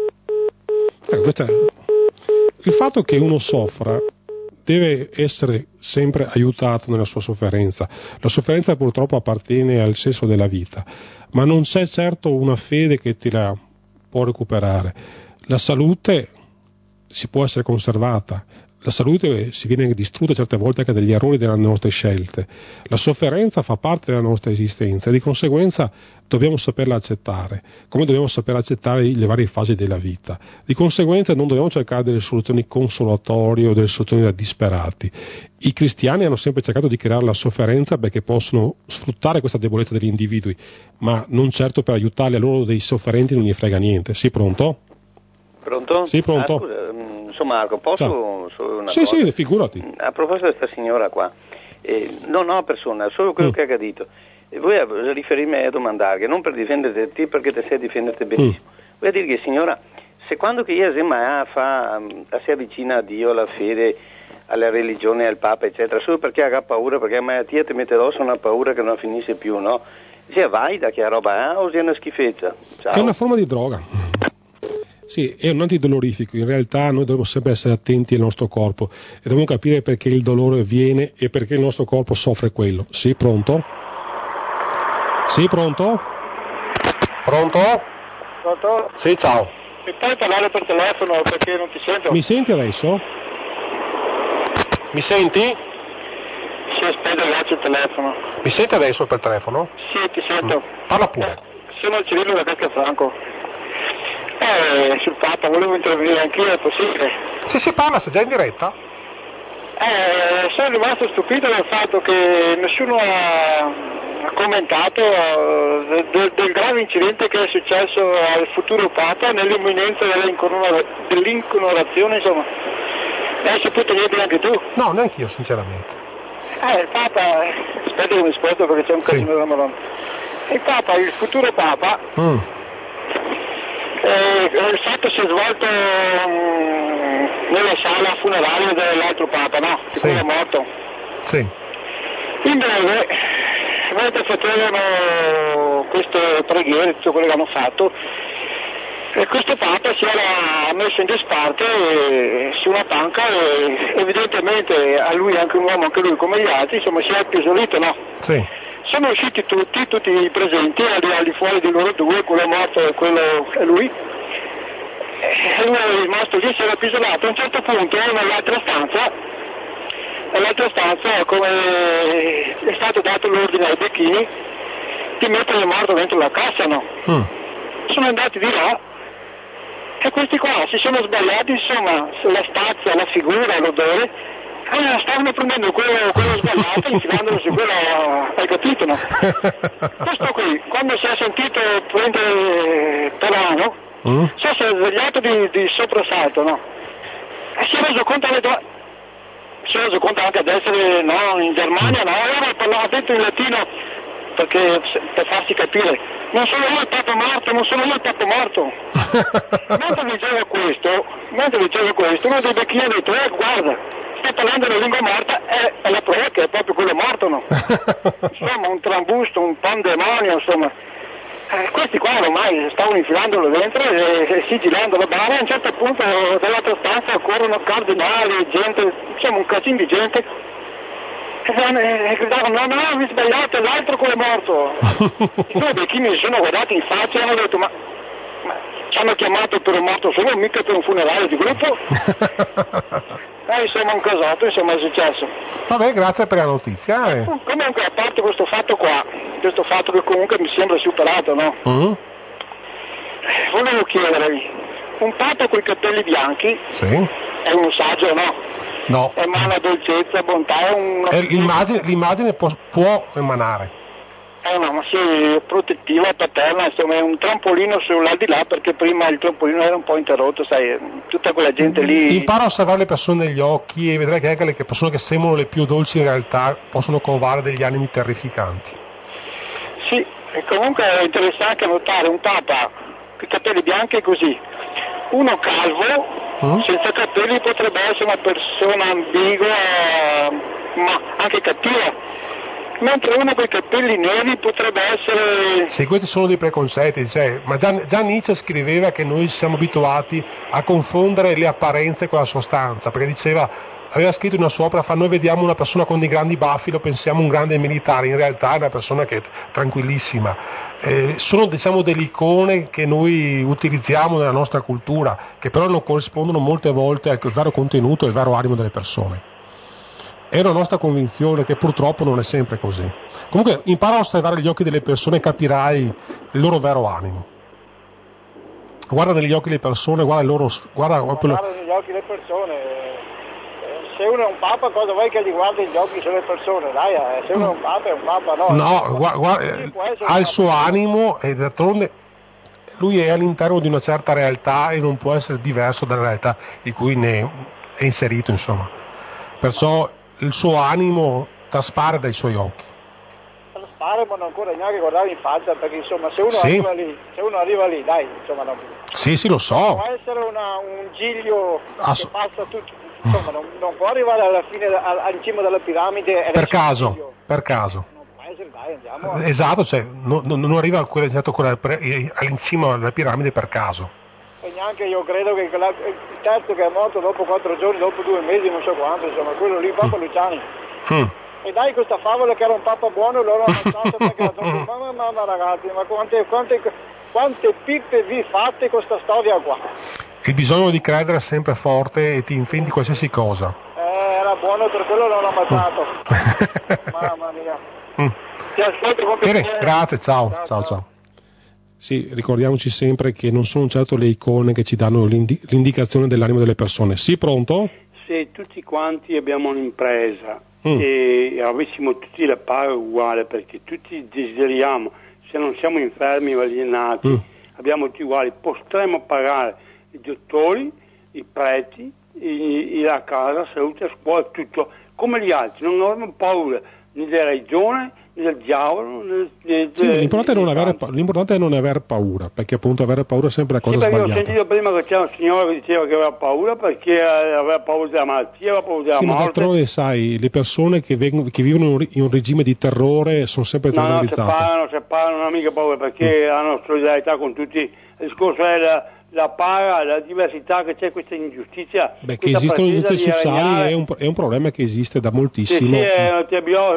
Il fatto che uno soffra deve essere sempre aiutato nella sua sofferenza. La sofferenza purtroppo appartiene al senso della vita, ma non c'è certo una fede che ti la può recuperare. La salute si può essere conservata. La salute si viene distrutta certe volte anche dagli errori delle nostre scelte. La sofferenza fa parte della nostra esistenza e di conseguenza dobbiamo saperla accettare, come dobbiamo saper accettare le varie fasi della vita. Di conseguenza non dobbiamo cercare delle soluzioni consolatorie o delle soluzioni da disperati. I cristiani hanno sempre cercato di creare la sofferenza perché possono sfruttare questa debolezza degli individui, ma non certo per aiutarli, a loro dei sofferenti non gli frega niente. Sì, pronto? Pronto? Sì, pronto. Sono Marco, posso solo una cosa? Sì, figurati. A proposito di questa signora qua, non ho persona, solo quello che è accaduto. Voi a riferirmi e a domandare, non per difendere te perché te sai difendere benissimo. Voglio dire che signora, se quando che io si avvicina a Dio, alla fede, alla religione, al Papa, eccetera, solo perché ha paura, perché la malattia ti mette addosso una paura che non finisce più, no? Sia valida che roba o sia una schifezza? Ciao. È una forma di droga. Sì, è un antidolorifico, in realtà noi dobbiamo sempre essere attenti al nostro corpo e dobbiamo capire perché il dolore viene e perché il nostro corpo soffre quello. Sì, pronto? Sì, pronto? Pronto? Pronto? Sì, ciao. Mi puoi parlare per telefono perché non ti sento? Mi senti adesso? Mi senti? Sì, aspetta, faccio il telefono. Mi senti adesso per telefono? Sì, ti sento. Parla pure. Sono Cirillo da Castelfranco. Sul Papa volevo intervenire anch'io, è possibile? Sì, parla, sei già in diretta? Sono rimasto stupito dal fatto che nessuno ha commentato del grave incidente che è successo al futuro Papa nell'imminenza dell'incoronazione, insomma. Hai saputo niente neanche tu? No, neanche io, sinceramente. Il Papa, aspetta che mi sposto perché c'è un casino della Madonna. Il Papa, il futuro Papa, il fatto si è svolto nella sala funeraria dell'altro Papa, no? Che è morto. Sì. In breve, mentre facevano queste preghiere, tutto quello che hanno fatto, questo Papa si era messo in disparte su una panca e evidentemente a lui, anche un uomo, anche lui come gli altri, insomma si è appisolito, no? Sì. Sono usciti tutti i presenti, al di fuori di loro due, quello è morto e quello è lui. E lui è rimasto lì, si era appisolato. A un certo punto, nell'altra stanza, come è stato dato l'ordine ai becchini, di mettere il morto dentro la cassa, no? Sono andati di là e questi qua si sono sbagliati, insomma, la stazza, la figura, l'odore. Stavano prendendo quello sbagliato e infilandolo su quello, hai capito, no? Questo qui, quando si è sentito prendere per mano, si è svegliato di soprassalto, no? E si è reso conto anche di essere, no, in Germania, no? Allora parlava dentro in latino, perché per farsi capire, non sono io il Papa morto, non sono io il Papa morto. Mentre diceva questo, uno dei becchini ha detto, guarda, sta parlando della lingua morta, è la prova che è proprio quello morto, no? Insomma, un trambusto, un pandemonio, insomma. Questi qua ormai stavano infilandolo dentro e sigillando la bara. A un certo punto dall'altra stanza corrono cardinali, gente, insomma un casino di gente, e gridavano no, vi sbagliate, l'altro come è morto. I due vecchini mi sono guardati in faccia e hanno detto ma ci hanno chiamato per un morto solo, mica per un funerale di gruppo. Insomma un casotto, insomma è successo. Vabbè, grazie per la notizia. Comunque, a parte questo fatto qua, questo fatto che comunque mi sembra superato, no? Volevo chiedervi, un papa con i capelli bianchi è un saggio, no? No. Emana dolcezza, bontà, è una... L'immagine può emanare. Ma sì, protettiva, paterna, insomma è un trampolino sull'aldilà, perché prima il trampolino era un po' interrotto, sai, tutta quella gente lì... Impara a osservare le persone negli occhi e vedrai che anche le persone che sembrano le più dolci in realtà possono covare degli animi terrificanti. Sì, e comunque è interessante notare un papa con i capelli bianchi così, uno calvo, senza capelli potrebbe essere una persona ambigua, ma anche cattiva. Mentre uno con i capelli neri potrebbe essere... Sì, questi sono dei preconcetti, ma già Nietzsche scriveva che noi siamo abituati a confondere le apparenze con la sostanza, perché aveva scritto in una sua opera, noi vediamo una persona con dei grandi baffi, lo pensiamo un grande militare, in realtà è una persona che è tranquillissima. Sono delle icone che noi utilizziamo nella nostra cultura, che però non corrispondono molte volte al vero contenuto e al vero animo delle persone. È una nostra convinzione che purtroppo non è sempre così. Comunque impara a osservare gli occhi delle persone e capirai il loro vero animo. Guarda negli occhi delle persone, guarda negli occhi delle persone. Se uno è un papa, cosa vuoi che gli guardi gli occhi sulle persone? Dai, se uno è un papa, no. No, ha il suo animo e d'altronde lui è all'interno di una certa realtà e non può essere diverso dalla realtà in cui ne è inserito, insomma. Perciò il suo animo traspare dai suoi occhi. Traspare, ma non ancora neanche guardare in faccia, perché insomma se uno arriva lì, dai, insomma non... Sì, lo so. Può essere un giglio che passa tutto, insomma non può arrivare alla fine, in cima della piramide. Per caso. Non può essere, dai, andiamo. Esatto, non arriva all'incima della piramide per caso. E neanche io credo che il terzo che è morto dopo 4 giorni, dopo 2 mesi, non so quanto, insomma, quello lì, Papa Luciani. E dai questa favola che era un papa buono, loro hanno ammazzato perché mamma ragazzi, ma quante pippe vi fate con questa storia qua? Il bisogno di credere è sempre forte e ti infendi qualsiasi cosa. Era buono, per quello l'hanno ammazzato. Mamma mia. Ti ascolto con piacere. Bene, grazie, ciao. Sì, ricordiamoci sempre che non sono certo le icone che ci danno l'indicazione dell'animo delle persone. Sì, pronto? Se tutti quanti abbiamo un'impresa e avessimo tutti la paga uguale, perché tutti desideriamo, se non siamo infermi o alienati, abbiamo tutti uguali, potremmo pagare i dottori, i preti, la casa, salute, la scuola, tutto, come gli altri, non avremmo paura né della regione, né del diavolo. L'importante è non aver paura, perché appunto avere paura è sempre la cosa sbagliata. Io ho sentito prima che c'era un signore che diceva che aveva paura perché aveva paura della malattia, aveva paura della morte. Ma d'altronde sai, le persone che vivono in un regime di terrore sono sempre terrorizzate. No, separano, non ha mica paura perché hanno solidarietà con tutti. Il discorso è la paga, la diversità, che c'è questa ingiustizia. Che esistono ingiustizie sociali è un problema che esiste da moltissimo. Sì,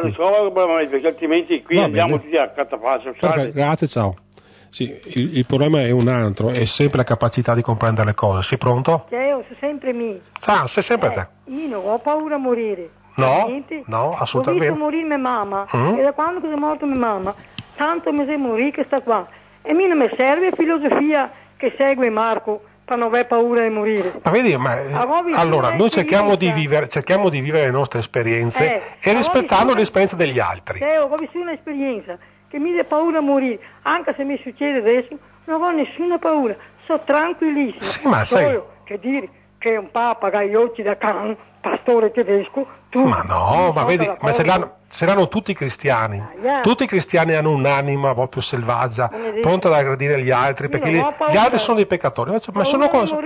perché altrimenti qui andiamo tutti a cataplassi. Grazie, ciao. Sì, il problema è un altro, è sempre la capacità di comprendere le cose. Sei pronto? Sei sempre me. Sei sempre te. Io non ho paura a morire. No, assolutamente. Ho visto morire mia mamma, e da quando è morta mia mamma, tanto mi sei morire che sta qua. E a me non mi serve filosofia che segue Marco per non aver paura di morire. Ma vedi, allora noi cerchiamo di vivere le nostre esperienze e rispettando l'esperienza degli altri. Ho vissuto un'esperienza che mi dà paura a morire, anche se mi succede adesso, non ho nessuna paura, sono tranquillissimo. Sì, ma sai, che dire che è un papagaiocci da can, pastore tedesco, tu. Ma no, ma vedi, ma se saranno tutti cristiani. Tutti i cristiani hanno un'anima proprio selvaggia, pronta ad aggredire gli altri, perché gli altri sono dei peccatori. Ma sono contento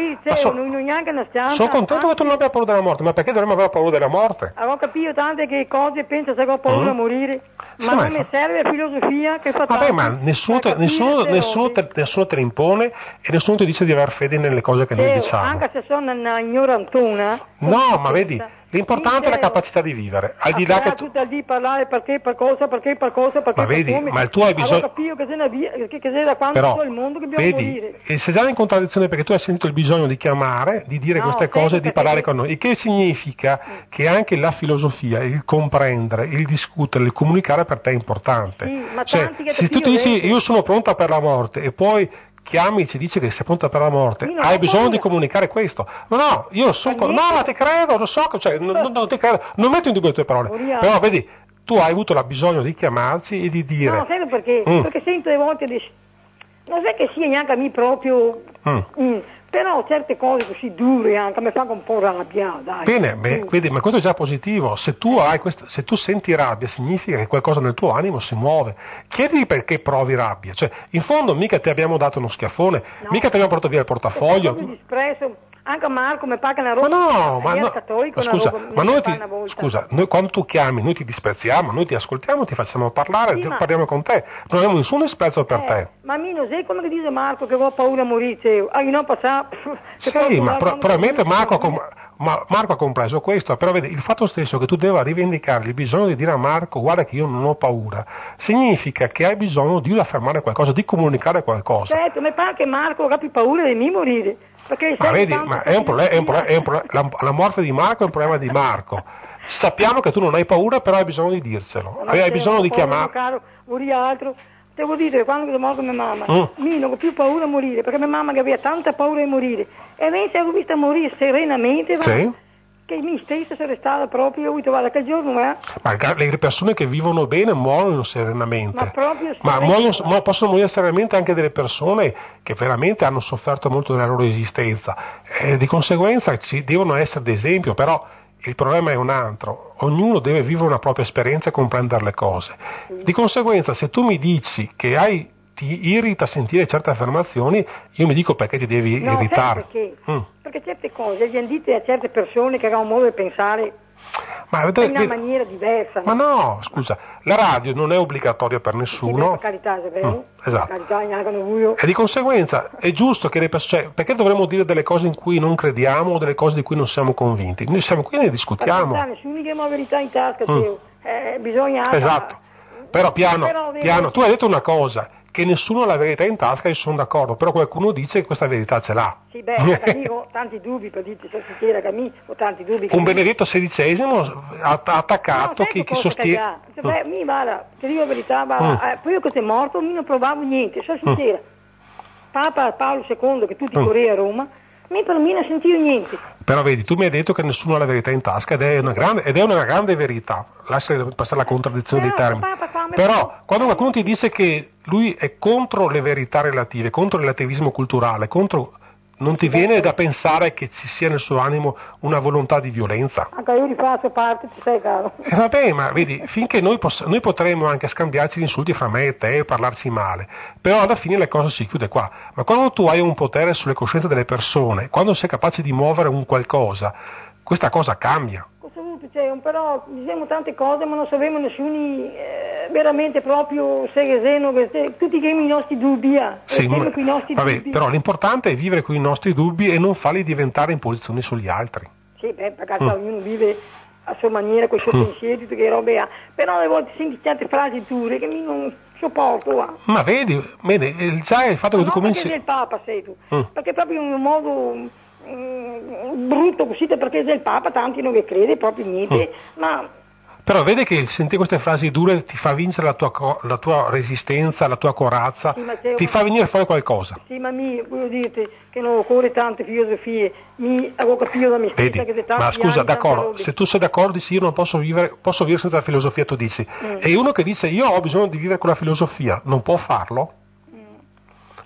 che tu non abbia paura della morte, ma perché dovremmo avere paura della morte? Ho capito tante che cose, penso che ho paura di morire, ma non mi serve la filosofia che fa tanto. Vabbè, ma nessuno te ne impone e nessuno ti dice di aver fede nelle cose che noi diciamo. Anche se sono una ignorantona. No, ma vedi, l'importante è la capacità di vivere, al di là che tu di parlare perché per cosa, ma vedi, ma il tuo hai bisogno capito che sei da quando però, il mondo che dobbiamo morire. E sei già in contraddizione perché tu hai sentito il bisogno di chiamare, di dire queste cose e di parlare con noi, il che significa che anche la filosofia, il comprendere, il discutere, il comunicare per te è importante. Sì, ma cioè, se tu ti dici io sono pronta per la morte e poi chiami e ci dici che sei pronta per la morte, hai bisogno di comunicare questo. No, io sono ma ti credo, lo so, cioè, non ti credo, non metto in dubbio le tue parole, però vedi, tu hai avuto il bisogno di chiamarci e di dire. No, sai perché? Perché sento le volte non è che sia neanche a me proprio però certe cose così dure anche mi fanno un po' rabbia, dai. Bene, vedi, ma questo è già positivo. Se tu senti rabbia, significa che qualcosa nel tuo animo si muove. Chiediti perché provi rabbia. Cioè, in fondo mica ti abbiamo dato uno schiaffone, mica ti abbiamo portato via il portafoglio. Anche Marco mi paga una roba. Noi quando tu chiami, noi ti disprezziamo, noi ti ascoltiamo, ti facciamo parlare, parliamo con te. Non abbiamo nessun disprezzo per te. Ma mi non sai come dice Marco che ho paura di morire, io non passare. Sì, ma probabilmente Marco ha compreso questo, però vedi, il fatto stesso che tu debba rivendicare il bisogno di dire a Marco guarda che io non ho paura, significa che hai bisogno di affermare qualcosa, di comunicare qualcosa. Certo, mi pare che Marco ha più paura di me morire. Ma vedi, ma è un problema, la morte di Marco è un problema di Marco. Sappiamo che tu non hai paura, però hai bisogno di dircelo, hai bisogno di chiamare. Caro, altro. Devo dire, quando è morta mia mamma, io non ho più paura di morire, perché mia mamma che aveva tanta paura di morire, e invece ho visto morire serenamente, che mi stessa sono stata proprio, ho trovato quel giorno, Ma le persone che vivono bene muoiono serenamente, ma possono morire serenamente anche delle persone che veramente hanno sofferto molto della loro esistenza, di conseguenza ci devono essere d'esempio, però il problema è un altro, ognuno deve vivere una propria esperienza e comprendere le cose. Di conseguenza, se tu mi dici che ti irrita sentire certe affermazioni, io mi dico perché ti devi irritare. Perché certe cose gli dite a certe persone che hanno un modo di pensare in una maniera diversa. Ma no, scusa, la radio non è obbligatoria per nessuno. Per carità, è vero? Esatto. Per carità, e di conseguenza è giusto che le persone, perché dovremmo dire delle cose in cui non crediamo o delle cose di cui non siamo convinti? Noi siamo qui e ne discutiamo. Nessuno che ha verità in tasca, bisogna. Esatto. Però piano, tu hai detto una cosa, che nessuno ha la verità in tasca, io sono d'accordo, però qualcuno dice che questa verità ce l'ha. Sì, ho tanti dubbi, per dirti sincera, che ho tanti dubbi. Un Benedetto XVI ha attaccato chi sostiene. Mi guarda, ti dico la verità, poi io che sei morto, io non provavo niente, sono sincera. Papa Paolo II, che tutti correva a Roma, per me non sentivo niente. Però vedi, tu mi hai detto che nessuno ha la verità in tasca ed è una grande verità, lascia passare la contraddizione dei termini. Però quando qualcuno ti dice che lui è contro le verità relative, contro il relativismo culturale, non ti viene da pensare che ci sia nel suo animo una volontà di violenza? Anche io li faccio parte, ti sei caro. Vabbè, ma vedi, finché noi potremmo anche scambiarci gli insulti fra me e te e parlarci male, però alla fine la cosa si chiude qua. Ma quando tu hai un potere sulle coscienze delle persone, quando sei capace di muovere un qualcosa, questa cosa cambia. Però diciamo tante cose, ma non sappiamo nessuno veramente proprio sereno, tutti i nostri dubbi. Dubbi. Però l'importante è vivere con i nostri dubbi e non farli diventare imposizioni sugli altri. Sì, perché ognuno vive a sua maniera, con i suoi pensieri, tutte che robe ha. Però alle volte senti certe frasi dure che mi non sopporto. Ma vedi, già il fatto che tu cominci. Perché sei il Papa, sei tu. Perché proprio in un modo brutto così, perché sei il Papa, tanti non che crede proprio niente, ma però vede che sentire queste frasi dure ti fa vincere la tua resistenza, la tua corazza, ti fa venire fuori qualcosa. Sì, ma voglio dirti che non occorre tante filosofie, avevo capito da me stessa che ma scusa, d'accordo, se tu sei d'accordo dici io non posso vivere senza la filosofia, tu dici, e uno che dice io ho bisogno di vivere con la filosofia, non può farlo?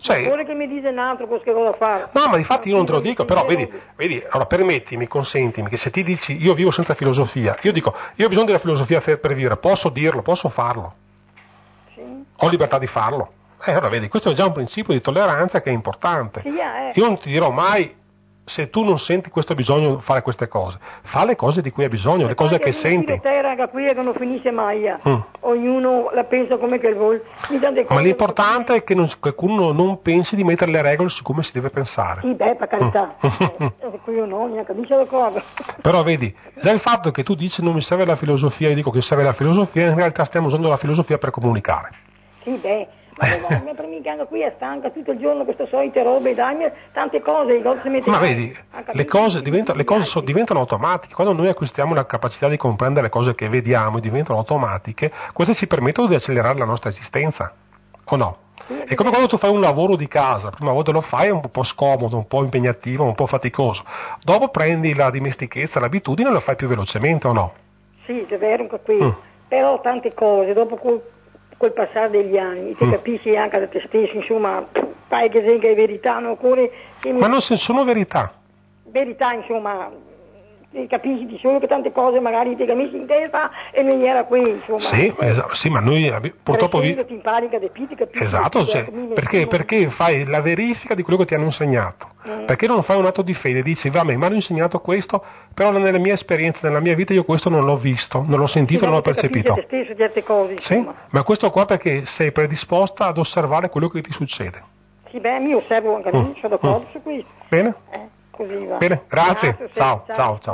Cioè, vuole che mi dice un altro cosa da fare. No, ma infatti io non te lo dico, però vedi, allora permettimi, consentimi, che se ti dici io vivo senza filosofia, io dico, io ho bisogno della filosofia per vivere, posso dirlo, posso farlo. Sì. Ho libertà di farlo. Allora vedi, questo è già un principio di tolleranza che è importante. Sì, Io non ti dirò mai, se tu non senti questo bisogno di fare queste cose, fa le cose di cui hai bisogno, le cose che senti. Terra qui che non finisce mai. Ognuno la pensa come che vuole. Ma l'importante è che qualcuno non pensi di mettere le regole su come si deve pensare. Sì, per carità. Qui io non, neanche mi d'accordo. Però vedi, già il fatto che tu dici non mi serve la filosofia, io dico che serve la filosofia, in realtà stiamo usando la filosofia per comunicare. Sì, ma la mia amica qui è stanca tutto il giorno queste solite robe, tante cose. Ma vedi, le cose diventano automatiche. Quando noi acquistiamo la capacità di comprendere le cose che vediamo e diventano automatiche, queste ci permettono di accelerare la nostra esistenza, o no? Sì, è come quando tu fai un lavoro di casa, la prima volta lo fai è un po' scomodo, un po' impegnativo, un po' faticoso. Dopo prendi la dimestichezza, l'abitudine e lo fai più velocemente, o no? Sì, è vero anche qui. Però tante cose, dopo col passare degli anni, ti capisci anche da te stesso, insomma, fai che è verità, no? Ma non sono verità. Verità, insomma, ti capisci di solo che tante cose magari ti capisci in testa e non era qui, insomma. Sì, ma noi purtroppo ti impari che ti capisci. Esatto, perché fai la verifica di quello che ti hanno insegnato. Perché non fai un atto di fede, dici, va bene, mi hanno insegnato questo, però nella mia esperienza, nella mia vita io questo non l'ho visto, non l'ho sentito, non l'ho percepito. Te stesso certe cose, sì, ma questo qua perché sei predisposta ad osservare quello che ti succede. Sì, mi osservo anche io, sono d'accordo su questo. Bene. Così va. Bene, grazie. Ciao.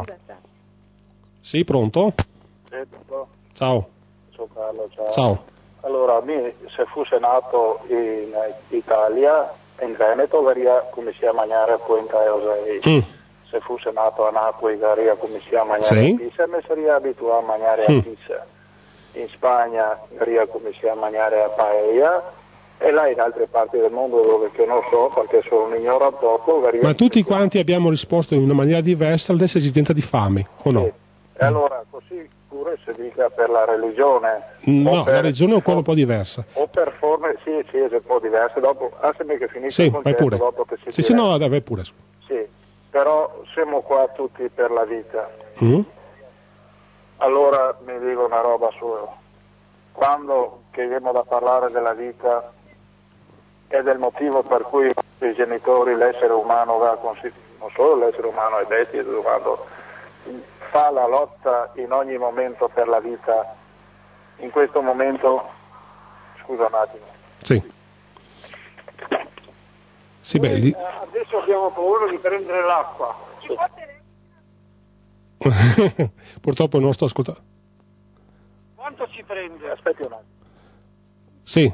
Sì, pronto? Ciao. Sono Carlo, ciao. Ciao. Allora, se fosse nato in Italia, in Veneto, verrebbe come si mangiare poi in Caio. Se fosse nato a Napoli, verrebbe come si mangiare a Pisa, mi sarei abituato a mangiare a Pisa. In Spagna, verrebbe come si mangiare a Paella. E là in altre parti del mondo dove che non so perché sono un ignorantotto. Ma tutti quanti abbiamo risposto in una maniera diversa alla stessa esigenza di fame, o no? Sì. E allora così pure si dica per la religione. No, la religione è ancora un po' diversa. O per forme, sì, è un po' diverse. Dopo, lasciami che finisca il concetto, vai pure. Dopo che si Sì, no, vai pure. Sì, però siamo qua tutti per la vita. Allora mi dico una roba sola. Quando chiediamo da parlare della vita è del motivo per cui i genitori, l'essere umano non solo l'essere umano è bestia, quando fa la lotta in ogni momento per la vita, in questo momento, scusa un attimo. Sì, adesso abbiamo paura di prendere l'acqua. Purtroppo il nostro ascoltatore. Quanto ci prende? Aspetti un attimo. Sì.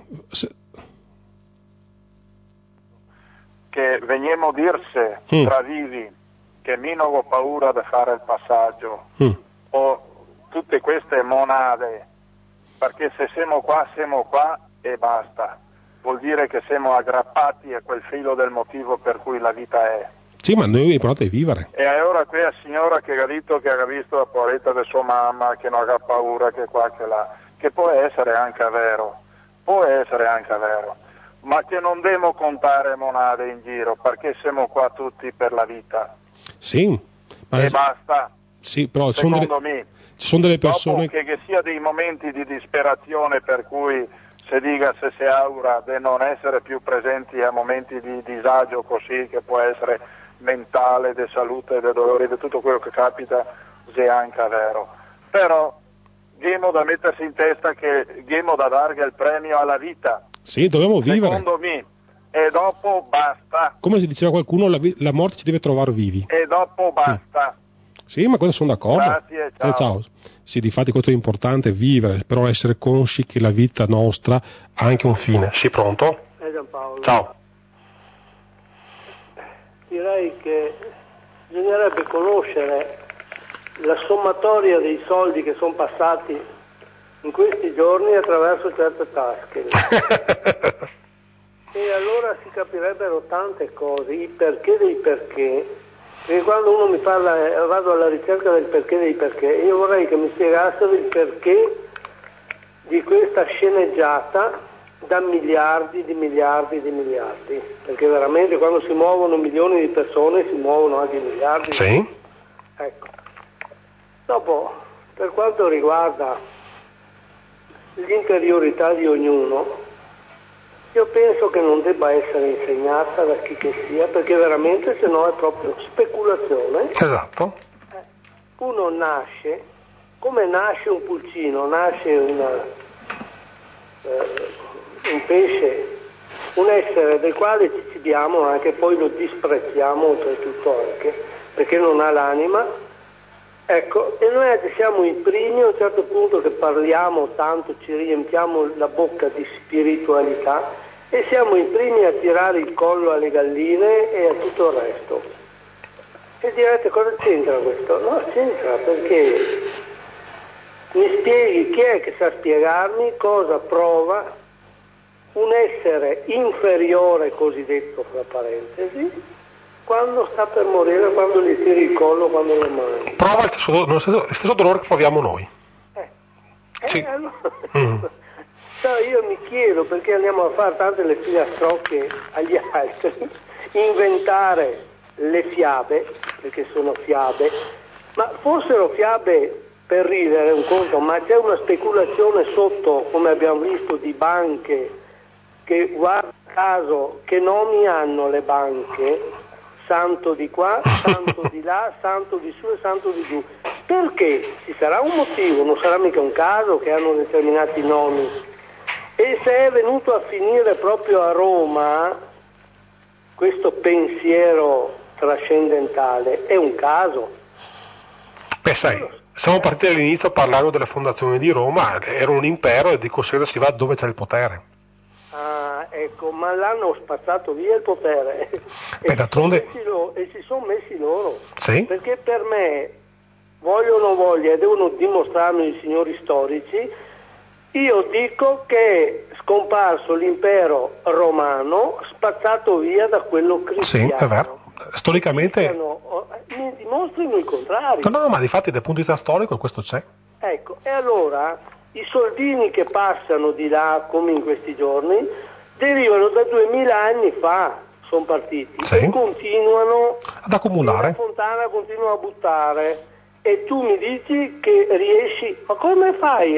Che veniamo a dirse tra vivi che mi non ho paura di fare il passaggio o tutte queste monade, perché se siamo qua e basta, vuol dire che siamo aggrappati a quel filo del motivo per cui la vita è. Sì, ma noi provate a vivere. E allora qui la signora che ha detto che ha visto la poveretta di sua mamma, che non ha paura, che qua, che là, che può essere anche vero, ma che non dobbiamo contare monade in giro, perché siamo qua tutti per la vita. Sì. E basta. Sì, però secondo me. Ci sono delle persone che sia dei momenti di disperazione per cui si dica se si augura di non essere più presenti a momenti di disagio così, che può essere mentale, di salute, di dolore, di tutto quello che capita, se è anche vero. Però abbiamo da mettersi in testa che abbiamo da dargli il premio alla vita. Sì, dobbiamo vivere. Secondo me. E dopo basta. Come si diceva qualcuno, la morte ci deve trovare vivi. E dopo basta. Sì, ma questo sono d'accordo. Grazie, ciao. Ciao. Sì, difatti questo è importante, vivere, però essere consci che la vita nostra ha anche un fine. Sì, pronto? Giampaolo. Ciao. Direi che bisognerebbe conoscere la sommatoria dei soldi che sono passati in questi giorni attraverso certe tasche. E allora si capirebbero tante cose, i perché dei perché. Perché quando uno mi parla, vado alla ricerca del perché dei perché, io vorrei che mi spiegassero il perché di questa sceneggiata da miliardi di miliardi di miliardi, perché veramente quando si muovono milioni di persone si muovono anche miliardi. Sì. Ecco. Dopo, per quanto riguarda l'interiorità di ognuno, io penso che non debba essere insegnata da chi che sia, perché veramente se no è proprio speculazione. Esatto. Uno nasce, come nasce un pulcino, nasce un pesce, un essere del quale ci cibiamo, anche poi lo disprezziamo oltretutto anche, perché non ha l'anima. Ecco, e noi siamo i primi a un certo punto che parliamo tanto, ci riempiamo la bocca di spiritualità e siamo i primi a tirare il collo alle galline e a tutto il resto. E direte, cosa c'entra questo? No, c'entra perché mi spieghi, chi è che sa spiegarmi cosa prova un essere inferiore, cosiddetto fra parentesi, quando sta per morire, quando gli tiri il collo, quando lo mangi. Prova lo stesso dolore che proviamo noi. Sì. Allora, io mi chiedo perché andiamo a fare tante le filastrocche agli altri, inventare le fiabe, perché sono fiabe, ma fossero fiabe per ridere un conto, ma c'è una speculazione sotto, come abbiamo visto, di banche che, guarda caso, che nomi hanno le banche, santo di qua, santo di là, santo di su e santo di giù. Perché? Ci sarà un motivo, non sarà mica un caso che hanno determinati nomi. E se è venuto a finire proprio a Roma questo pensiero trascendentale, è un caso. Beh, sai, siamo partiti all'inizio parlando della fondazione di Roma, era un impero e di conseguenza si va dove c'è il potere. Ah, ecco, ma l'hanno spazzato via il potere. Beh, d'altronde... E si sono messi loro. Sì? Perché per me, voglio o non voglio, e devono dimostrarmi i signori storici, io dico che è scomparso l'impero romano, spazzato via da quello cristiano. Sì, è vero. Storicamente... Mi dimostrino il contrario. No, ma di fatti dal punto di vista storico questo c'è. Ecco, e allora i soldini che passano di là, come in questi giorni, derivano da 2000 anni fa, sono partiti, sì, e continuano ad accumulare. La fontana continua a buttare, e tu mi dici che riesci, ma come fai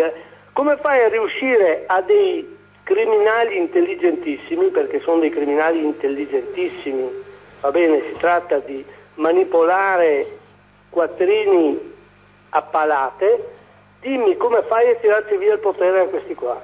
a riuscire a dei criminali intelligentissimi, perché sono dei criminali intelligentissimi, va bene, si tratta di manipolare quattrini a palate, dimmi come fai a tirarci via il potere a questi qua.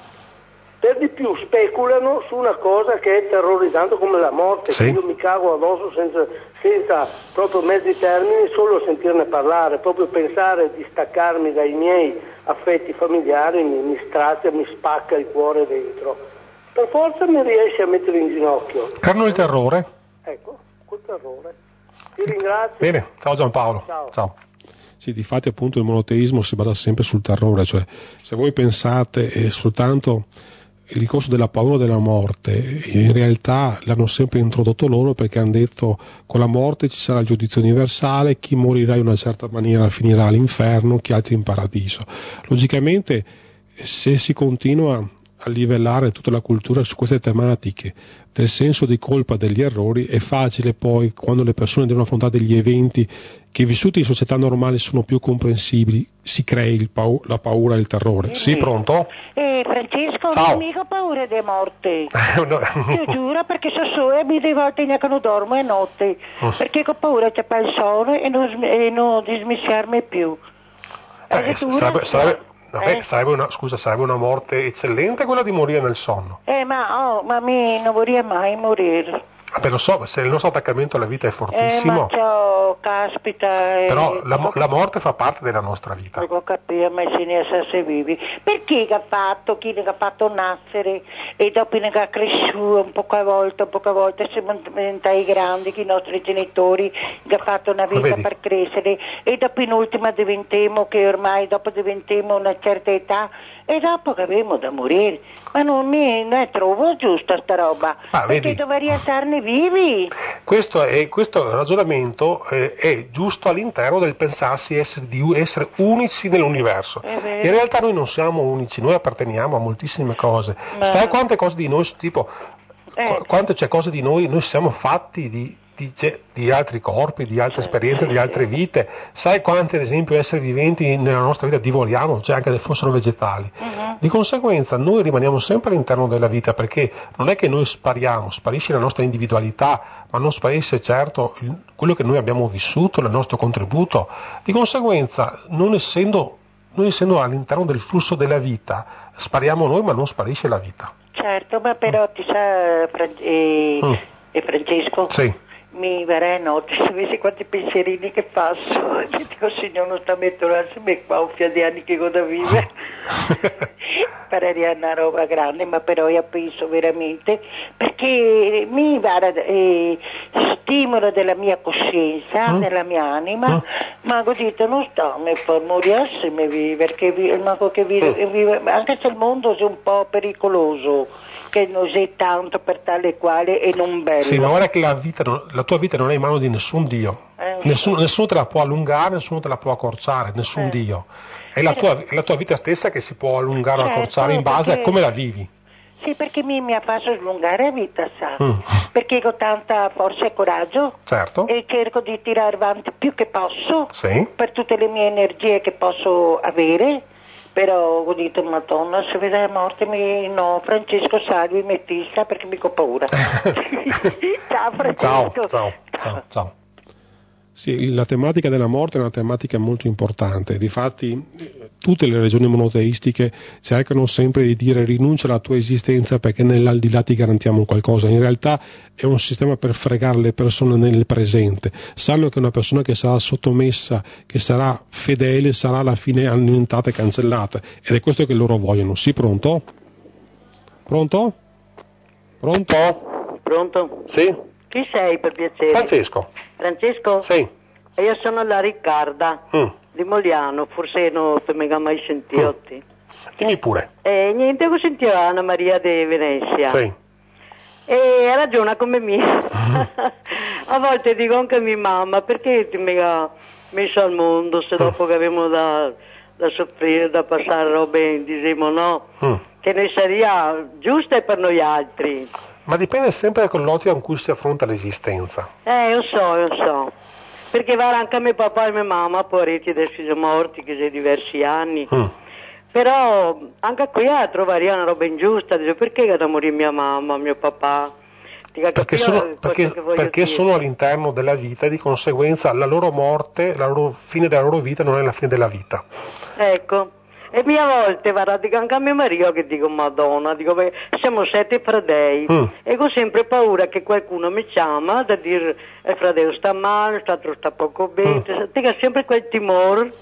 Per di più speculano su una cosa che è terrorizzante come la morte, sì, che io mi cago addosso senza proprio mezzi termini, solo a sentirne parlare, proprio pensare di staccarmi dai miei affetti familiari mi strazia, mi spacca il cuore dentro. Per forza mi riesce a mettere in ginocchio. Carno il terrore? Ecco, quel terrore. Ti ringrazio. Bene, ciao Giampaolo. Ciao. Sì, difatti appunto il monoteismo si basa sempre sul terrore, cioè se voi pensate soltanto il discorso della paura della morte, in realtà l'hanno sempre introdotto loro perché hanno detto con la morte ci sarà il giudizio universale, chi morirà in una certa maniera finirà all'inferno, chi altri in paradiso. Logicamente se si continua a livellare tutta la cultura su queste tematiche del senso di colpa degli errori, è facile poi quando le persone devono affrontare degli eventi che vissuti in società normali sono più comprensibili, si crei la paura e il terrore. Sì, pronto? Francesco, ciao. non ho mica paura di morte. No. Ti giuro, perché so e mi delle volte neanche non dormo è notte, perché ho paura che c'è il sonno e non dismissiarmi più. Sarebbe una morte eccellente quella di morire nel sonno. Ma me non vorrei mai morire. Vabbè, lo so, se il nostro attaccamento alla vita è fortissimo. Caspita. Però la morte fa parte della nostra vita. Non capisco, ma se ne sa vivi. Perché chi ne ha fatto nascere e dopo ne ha cresciuto un poco a volta, siamo diventati grandi, che i nostri genitori che ha fatto una vita per crescere e dopo in ultima diventiamo, che ormai dopo diventiamo una certa età, e dopo che abbiamo da morire. Ma non ne trovo giusta sta roba, perché vedi, dovremmo starne vivi. Questo ragionamento è giusto all'interno del pensarsi di essere unici nell'universo. In realtà noi non siamo unici, noi apparteniamo a moltissime cose. Sai quante cose di noi, tipo, quante c'è cose di noi siamo fatti di altri corpi, di altre esperienze, di altre vite. Sai quanti, ad esempio, esseri viventi nella nostra vita divoriamo, cioè anche se fossero vegetali. Di conseguenza noi rimaniamo sempre all'interno della vita, perché non è che noi sparisce la nostra individualità, ma non sparisce certo quello che noi abbiamo vissuto, il nostro contributo. Di conseguenza, noi essendo all'interno del flusso della vita, spariamo noi, ma non sparisce la vita. Certo, ma però ti sa, Francesco? Sì. Mi verrei notte, sapessi quanti pensierini che passo, che dico, signor, non sta mettendo qua un fio di anni che goda vive. Parere una roba grande, ma però io penso veramente, perché mi va stimolo della mia coscienza, della mia anima, ma ho detto non sto per morire, perché vive, anche se il mondo è un po' pericoloso, che non è tanto per tale quale e non bello. Sì, ma guarda che la tua vita non è in mano di nessun Dio. Nessuno te la può allungare, nessuno te la può accorciare, nessun Dio. È la tua vita stessa che si può allungare o accorciare in base a come la vivi. Sì, perché mi ha fatto allungare la vita, sa? Perché ho tanta forza e coraggio, certo, e cerco di tirare avanti più che posso, sì, per tutte le mie energie che posso avere. Però ho detto, Madonna, se vede la morte no, Francesco, salvi, mettista, perché mi ho paura. Ciao Francesco. Ciao. Sì, la tematica della morte è una tematica molto importante. Difatti tutte le religioni monoteistiche cercano sempre di dire rinuncia alla tua esistenza perché nell'aldilà ti garantiamo qualcosa. In realtà è un sistema per fregare le persone nel presente. Sanno che una persona che sarà sottomessa, che sarà fedele, sarà alla fine annientata e cancellata. Ed è questo che loro vogliono. Sì, pronto? Pronto? Pronto? Sì? Chi sei, per piacere? Francesco? Sì. E io sono la Riccarda di Mogliano, forse non ti mega mai sentito. Dimmi pure. Niente, ho sentito Anna Maria di Venezia. Sì. E ragiona come me. A volte dico anche a mia mamma, perché ti mega messo al mondo se dopo che abbiamo da soffrire, da passare robe, diciamo no, che ne sarebbe giusta per noi altri. Ma dipende sempre dall'ottica in cui si affronta l'esistenza. Lo so. Perché va anche a mio papà e mia mamma, poveretti, adesso sono morti, che sono diversi anni. Però anche qui trovaria una roba ingiusta, dice, perché da morire mia mamma, mio papà? Perché sono all'interno della vita e di conseguenza la loro morte, la loro fine della loro vita non è la fine della vita. Ecco. E mia volte dico anche a mio marito che dico Madonna, dico siamo 7 fratelli e ho sempre paura che qualcuno mi chiama da dire il fratello sta male, l'altro sta poco bene, dico sempre quel timore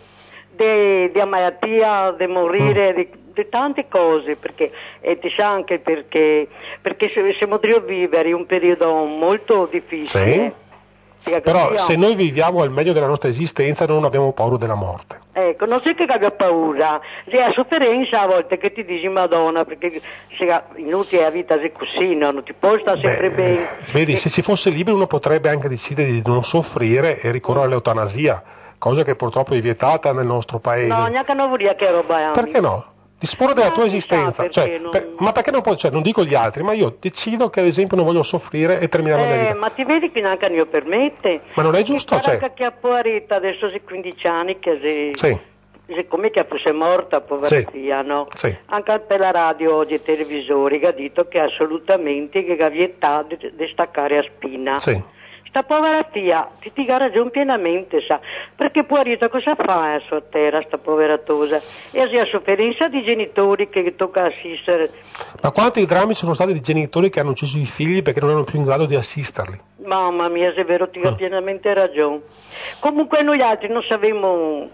di malattia, di morire, di tante cose, perché e ti sa anche perché siamo a vivere un periodo molto difficile. Sì. Però se noi viviamo al meglio della nostra esistenza non abbiamo paura della morte. Ecco, non c'è che abbia paura, c'è sofferenza a volte che ti dici Madonna, perché inutile la vita è così, no? Non ti può stare sempre bene. Vedi, se si fosse libero uno potrebbe anche decidere di non soffrire e ricorrere all'eutanasia, cosa che purtroppo è vietata nel nostro paese. No, neanche non vorrei che roba. Perché no? Disporre della tua esistenza, ma perché non puoi, non dico gli altri, ma io decido che ad esempio non voglio soffrire e terminare la mia vita. Ma ti vedi che neanche io permette. Ma non è giusto, Anche che a Poarita adesso sei 15 anni che come che fosse morta, poverina, no? Sì. Anche per la radio oggi e televisori che ha detto che assolutamente che ha vietato di staccare a spina. Sì. Sta povera tia, ti dica ragione pienamente, sa, perché Poarita cosa fa a sua terra, sta poveratosa? E si ha sofferenza di genitori che tocca assistere. Ma quanti drammi sono stati di genitori che hanno ucciso i figli perché non erano più in grado di assisterli? Mamma mia, se è vero, ti ha pienamente ragione. Comunque noi altri non sapevamo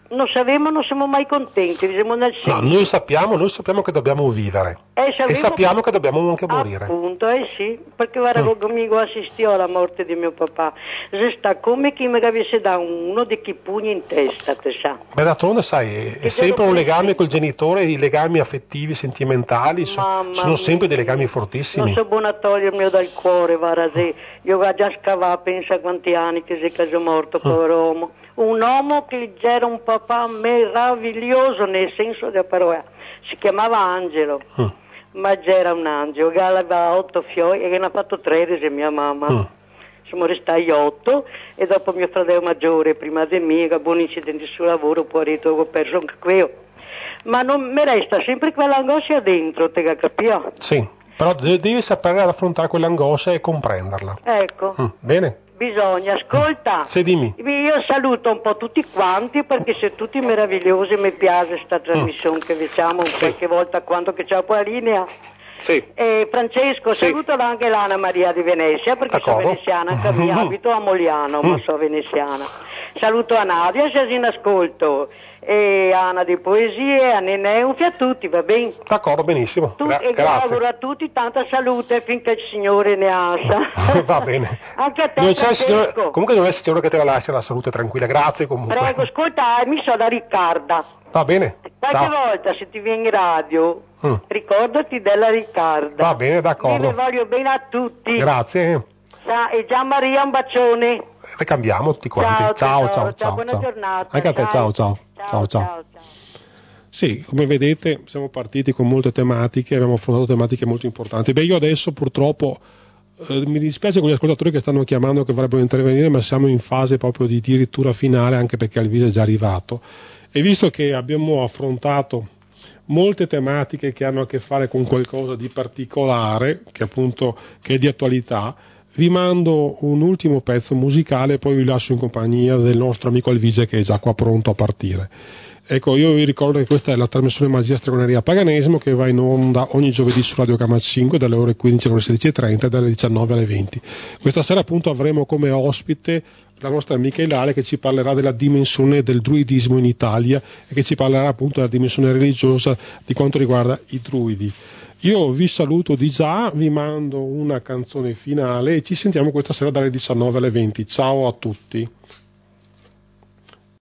non siamo mai contenti, siamo nel senso. No, noi sappiamo che dobbiamo vivere e sappiamo che dobbiamo anche morire. Appunto, sì, perché guarda, amico assistio alla morte di mio papà, se sta come chi mi avesse dato uno di chi pugni in testa, te sa. Beh, d'altronde sai, è sempre un legame col genitore, i legami affettivi, sentimentali, sono sempre dei legami fortissimi. Non so buona togliermi dal cuore, guarda, io ho già scavato, pensa quanti anni che sei caso morto, povero uomo. Un uomo che era un papà meraviglioso nel senso della parola, si chiamava Angelo, ma era un angelo, che aveva 8 fioi e che ne ha fatto 13 mia mamma. Siamo restati 8 e dopo mio fratello maggiore, prima di me, che buon incidente sul lavoro, poi ho perso anche quello. Ma non mi resta sempre quell'angoscia dentro, te capiamo? Sì, però devi sapere affrontare quell'angoscia e comprenderla. Ecco. Bene? Bisogna, ascolta, sì, dimmi. Io saluto un po' tutti quanti perché siete tutti meravigliosi, mi piace questa trasmissione che facciamo qualche volta quando che c'è poi la linea. Sì. Francesco, saluto anche l'Anna Maria di Venezia perché sono veneziana, anche mi abito a Moliano, ma sono veneziana. Saluto a Nadia, se in ascolto, e Anna di Poesie, a Nenè, a tutti, va bene? D'accordo, benissimo. E grazie. auguro a tutti tanta salute finché il Signore ne asa. Va bene. Anche a te, Francesco. Comunque non è il Signore che te la lascia la salute tranquilla, grazie comunque. Prego, ascolta, mi so da Riccarda. Va bene. Qualche volta se ti vieni in radio, ricordati della Riccarda. Va bene, d'accordo. Io vi voglio bene a tutti. Grazie. E Gian Maria, un bacione. Ricambiamo tutti quanti. Ciao. Buona giornata. Anche a te, ciao. Sì, come vedete siamo partiti con molte tematiche, abbiamo affrontato tematiche molto importanti. Io adesso purtroppo mi dispiace con gli ascoltatori che stanno chiamando che vorrebbero intervenire, ma siamo in fase proprio di dirittura finale, anche perché Alvise è già arrivato. E visto che abbiamo affrontato molte tematiche che hanno a che fare con qualcosa di particolare, che è di attualità, vi mando un ultimo pezzo musicale e poi vi lascio in compagnia del nostro amico Alvise che è già qua pronto a partire. Ecco, io vi ricordo che questa è la trasmissione Magia, Stregoneria, Paganesimo che va in onda ogni giovedì su Radio Gamma 5 dalle ore 15 alle ore 16.30 e dalle 19 alle 20. Questa sera appunto avremo come ospite la nostra amica Ilaria che ci parlerà della dimensione del druidismo in Italia e che ci parlerà appunto della dimensione religiosa di quanto riguarda i druidi. Io vi saluto di già, vi mando una canzone finale e ci sentiamo questa sera dalle 19 alle 20. Ciao a tutti.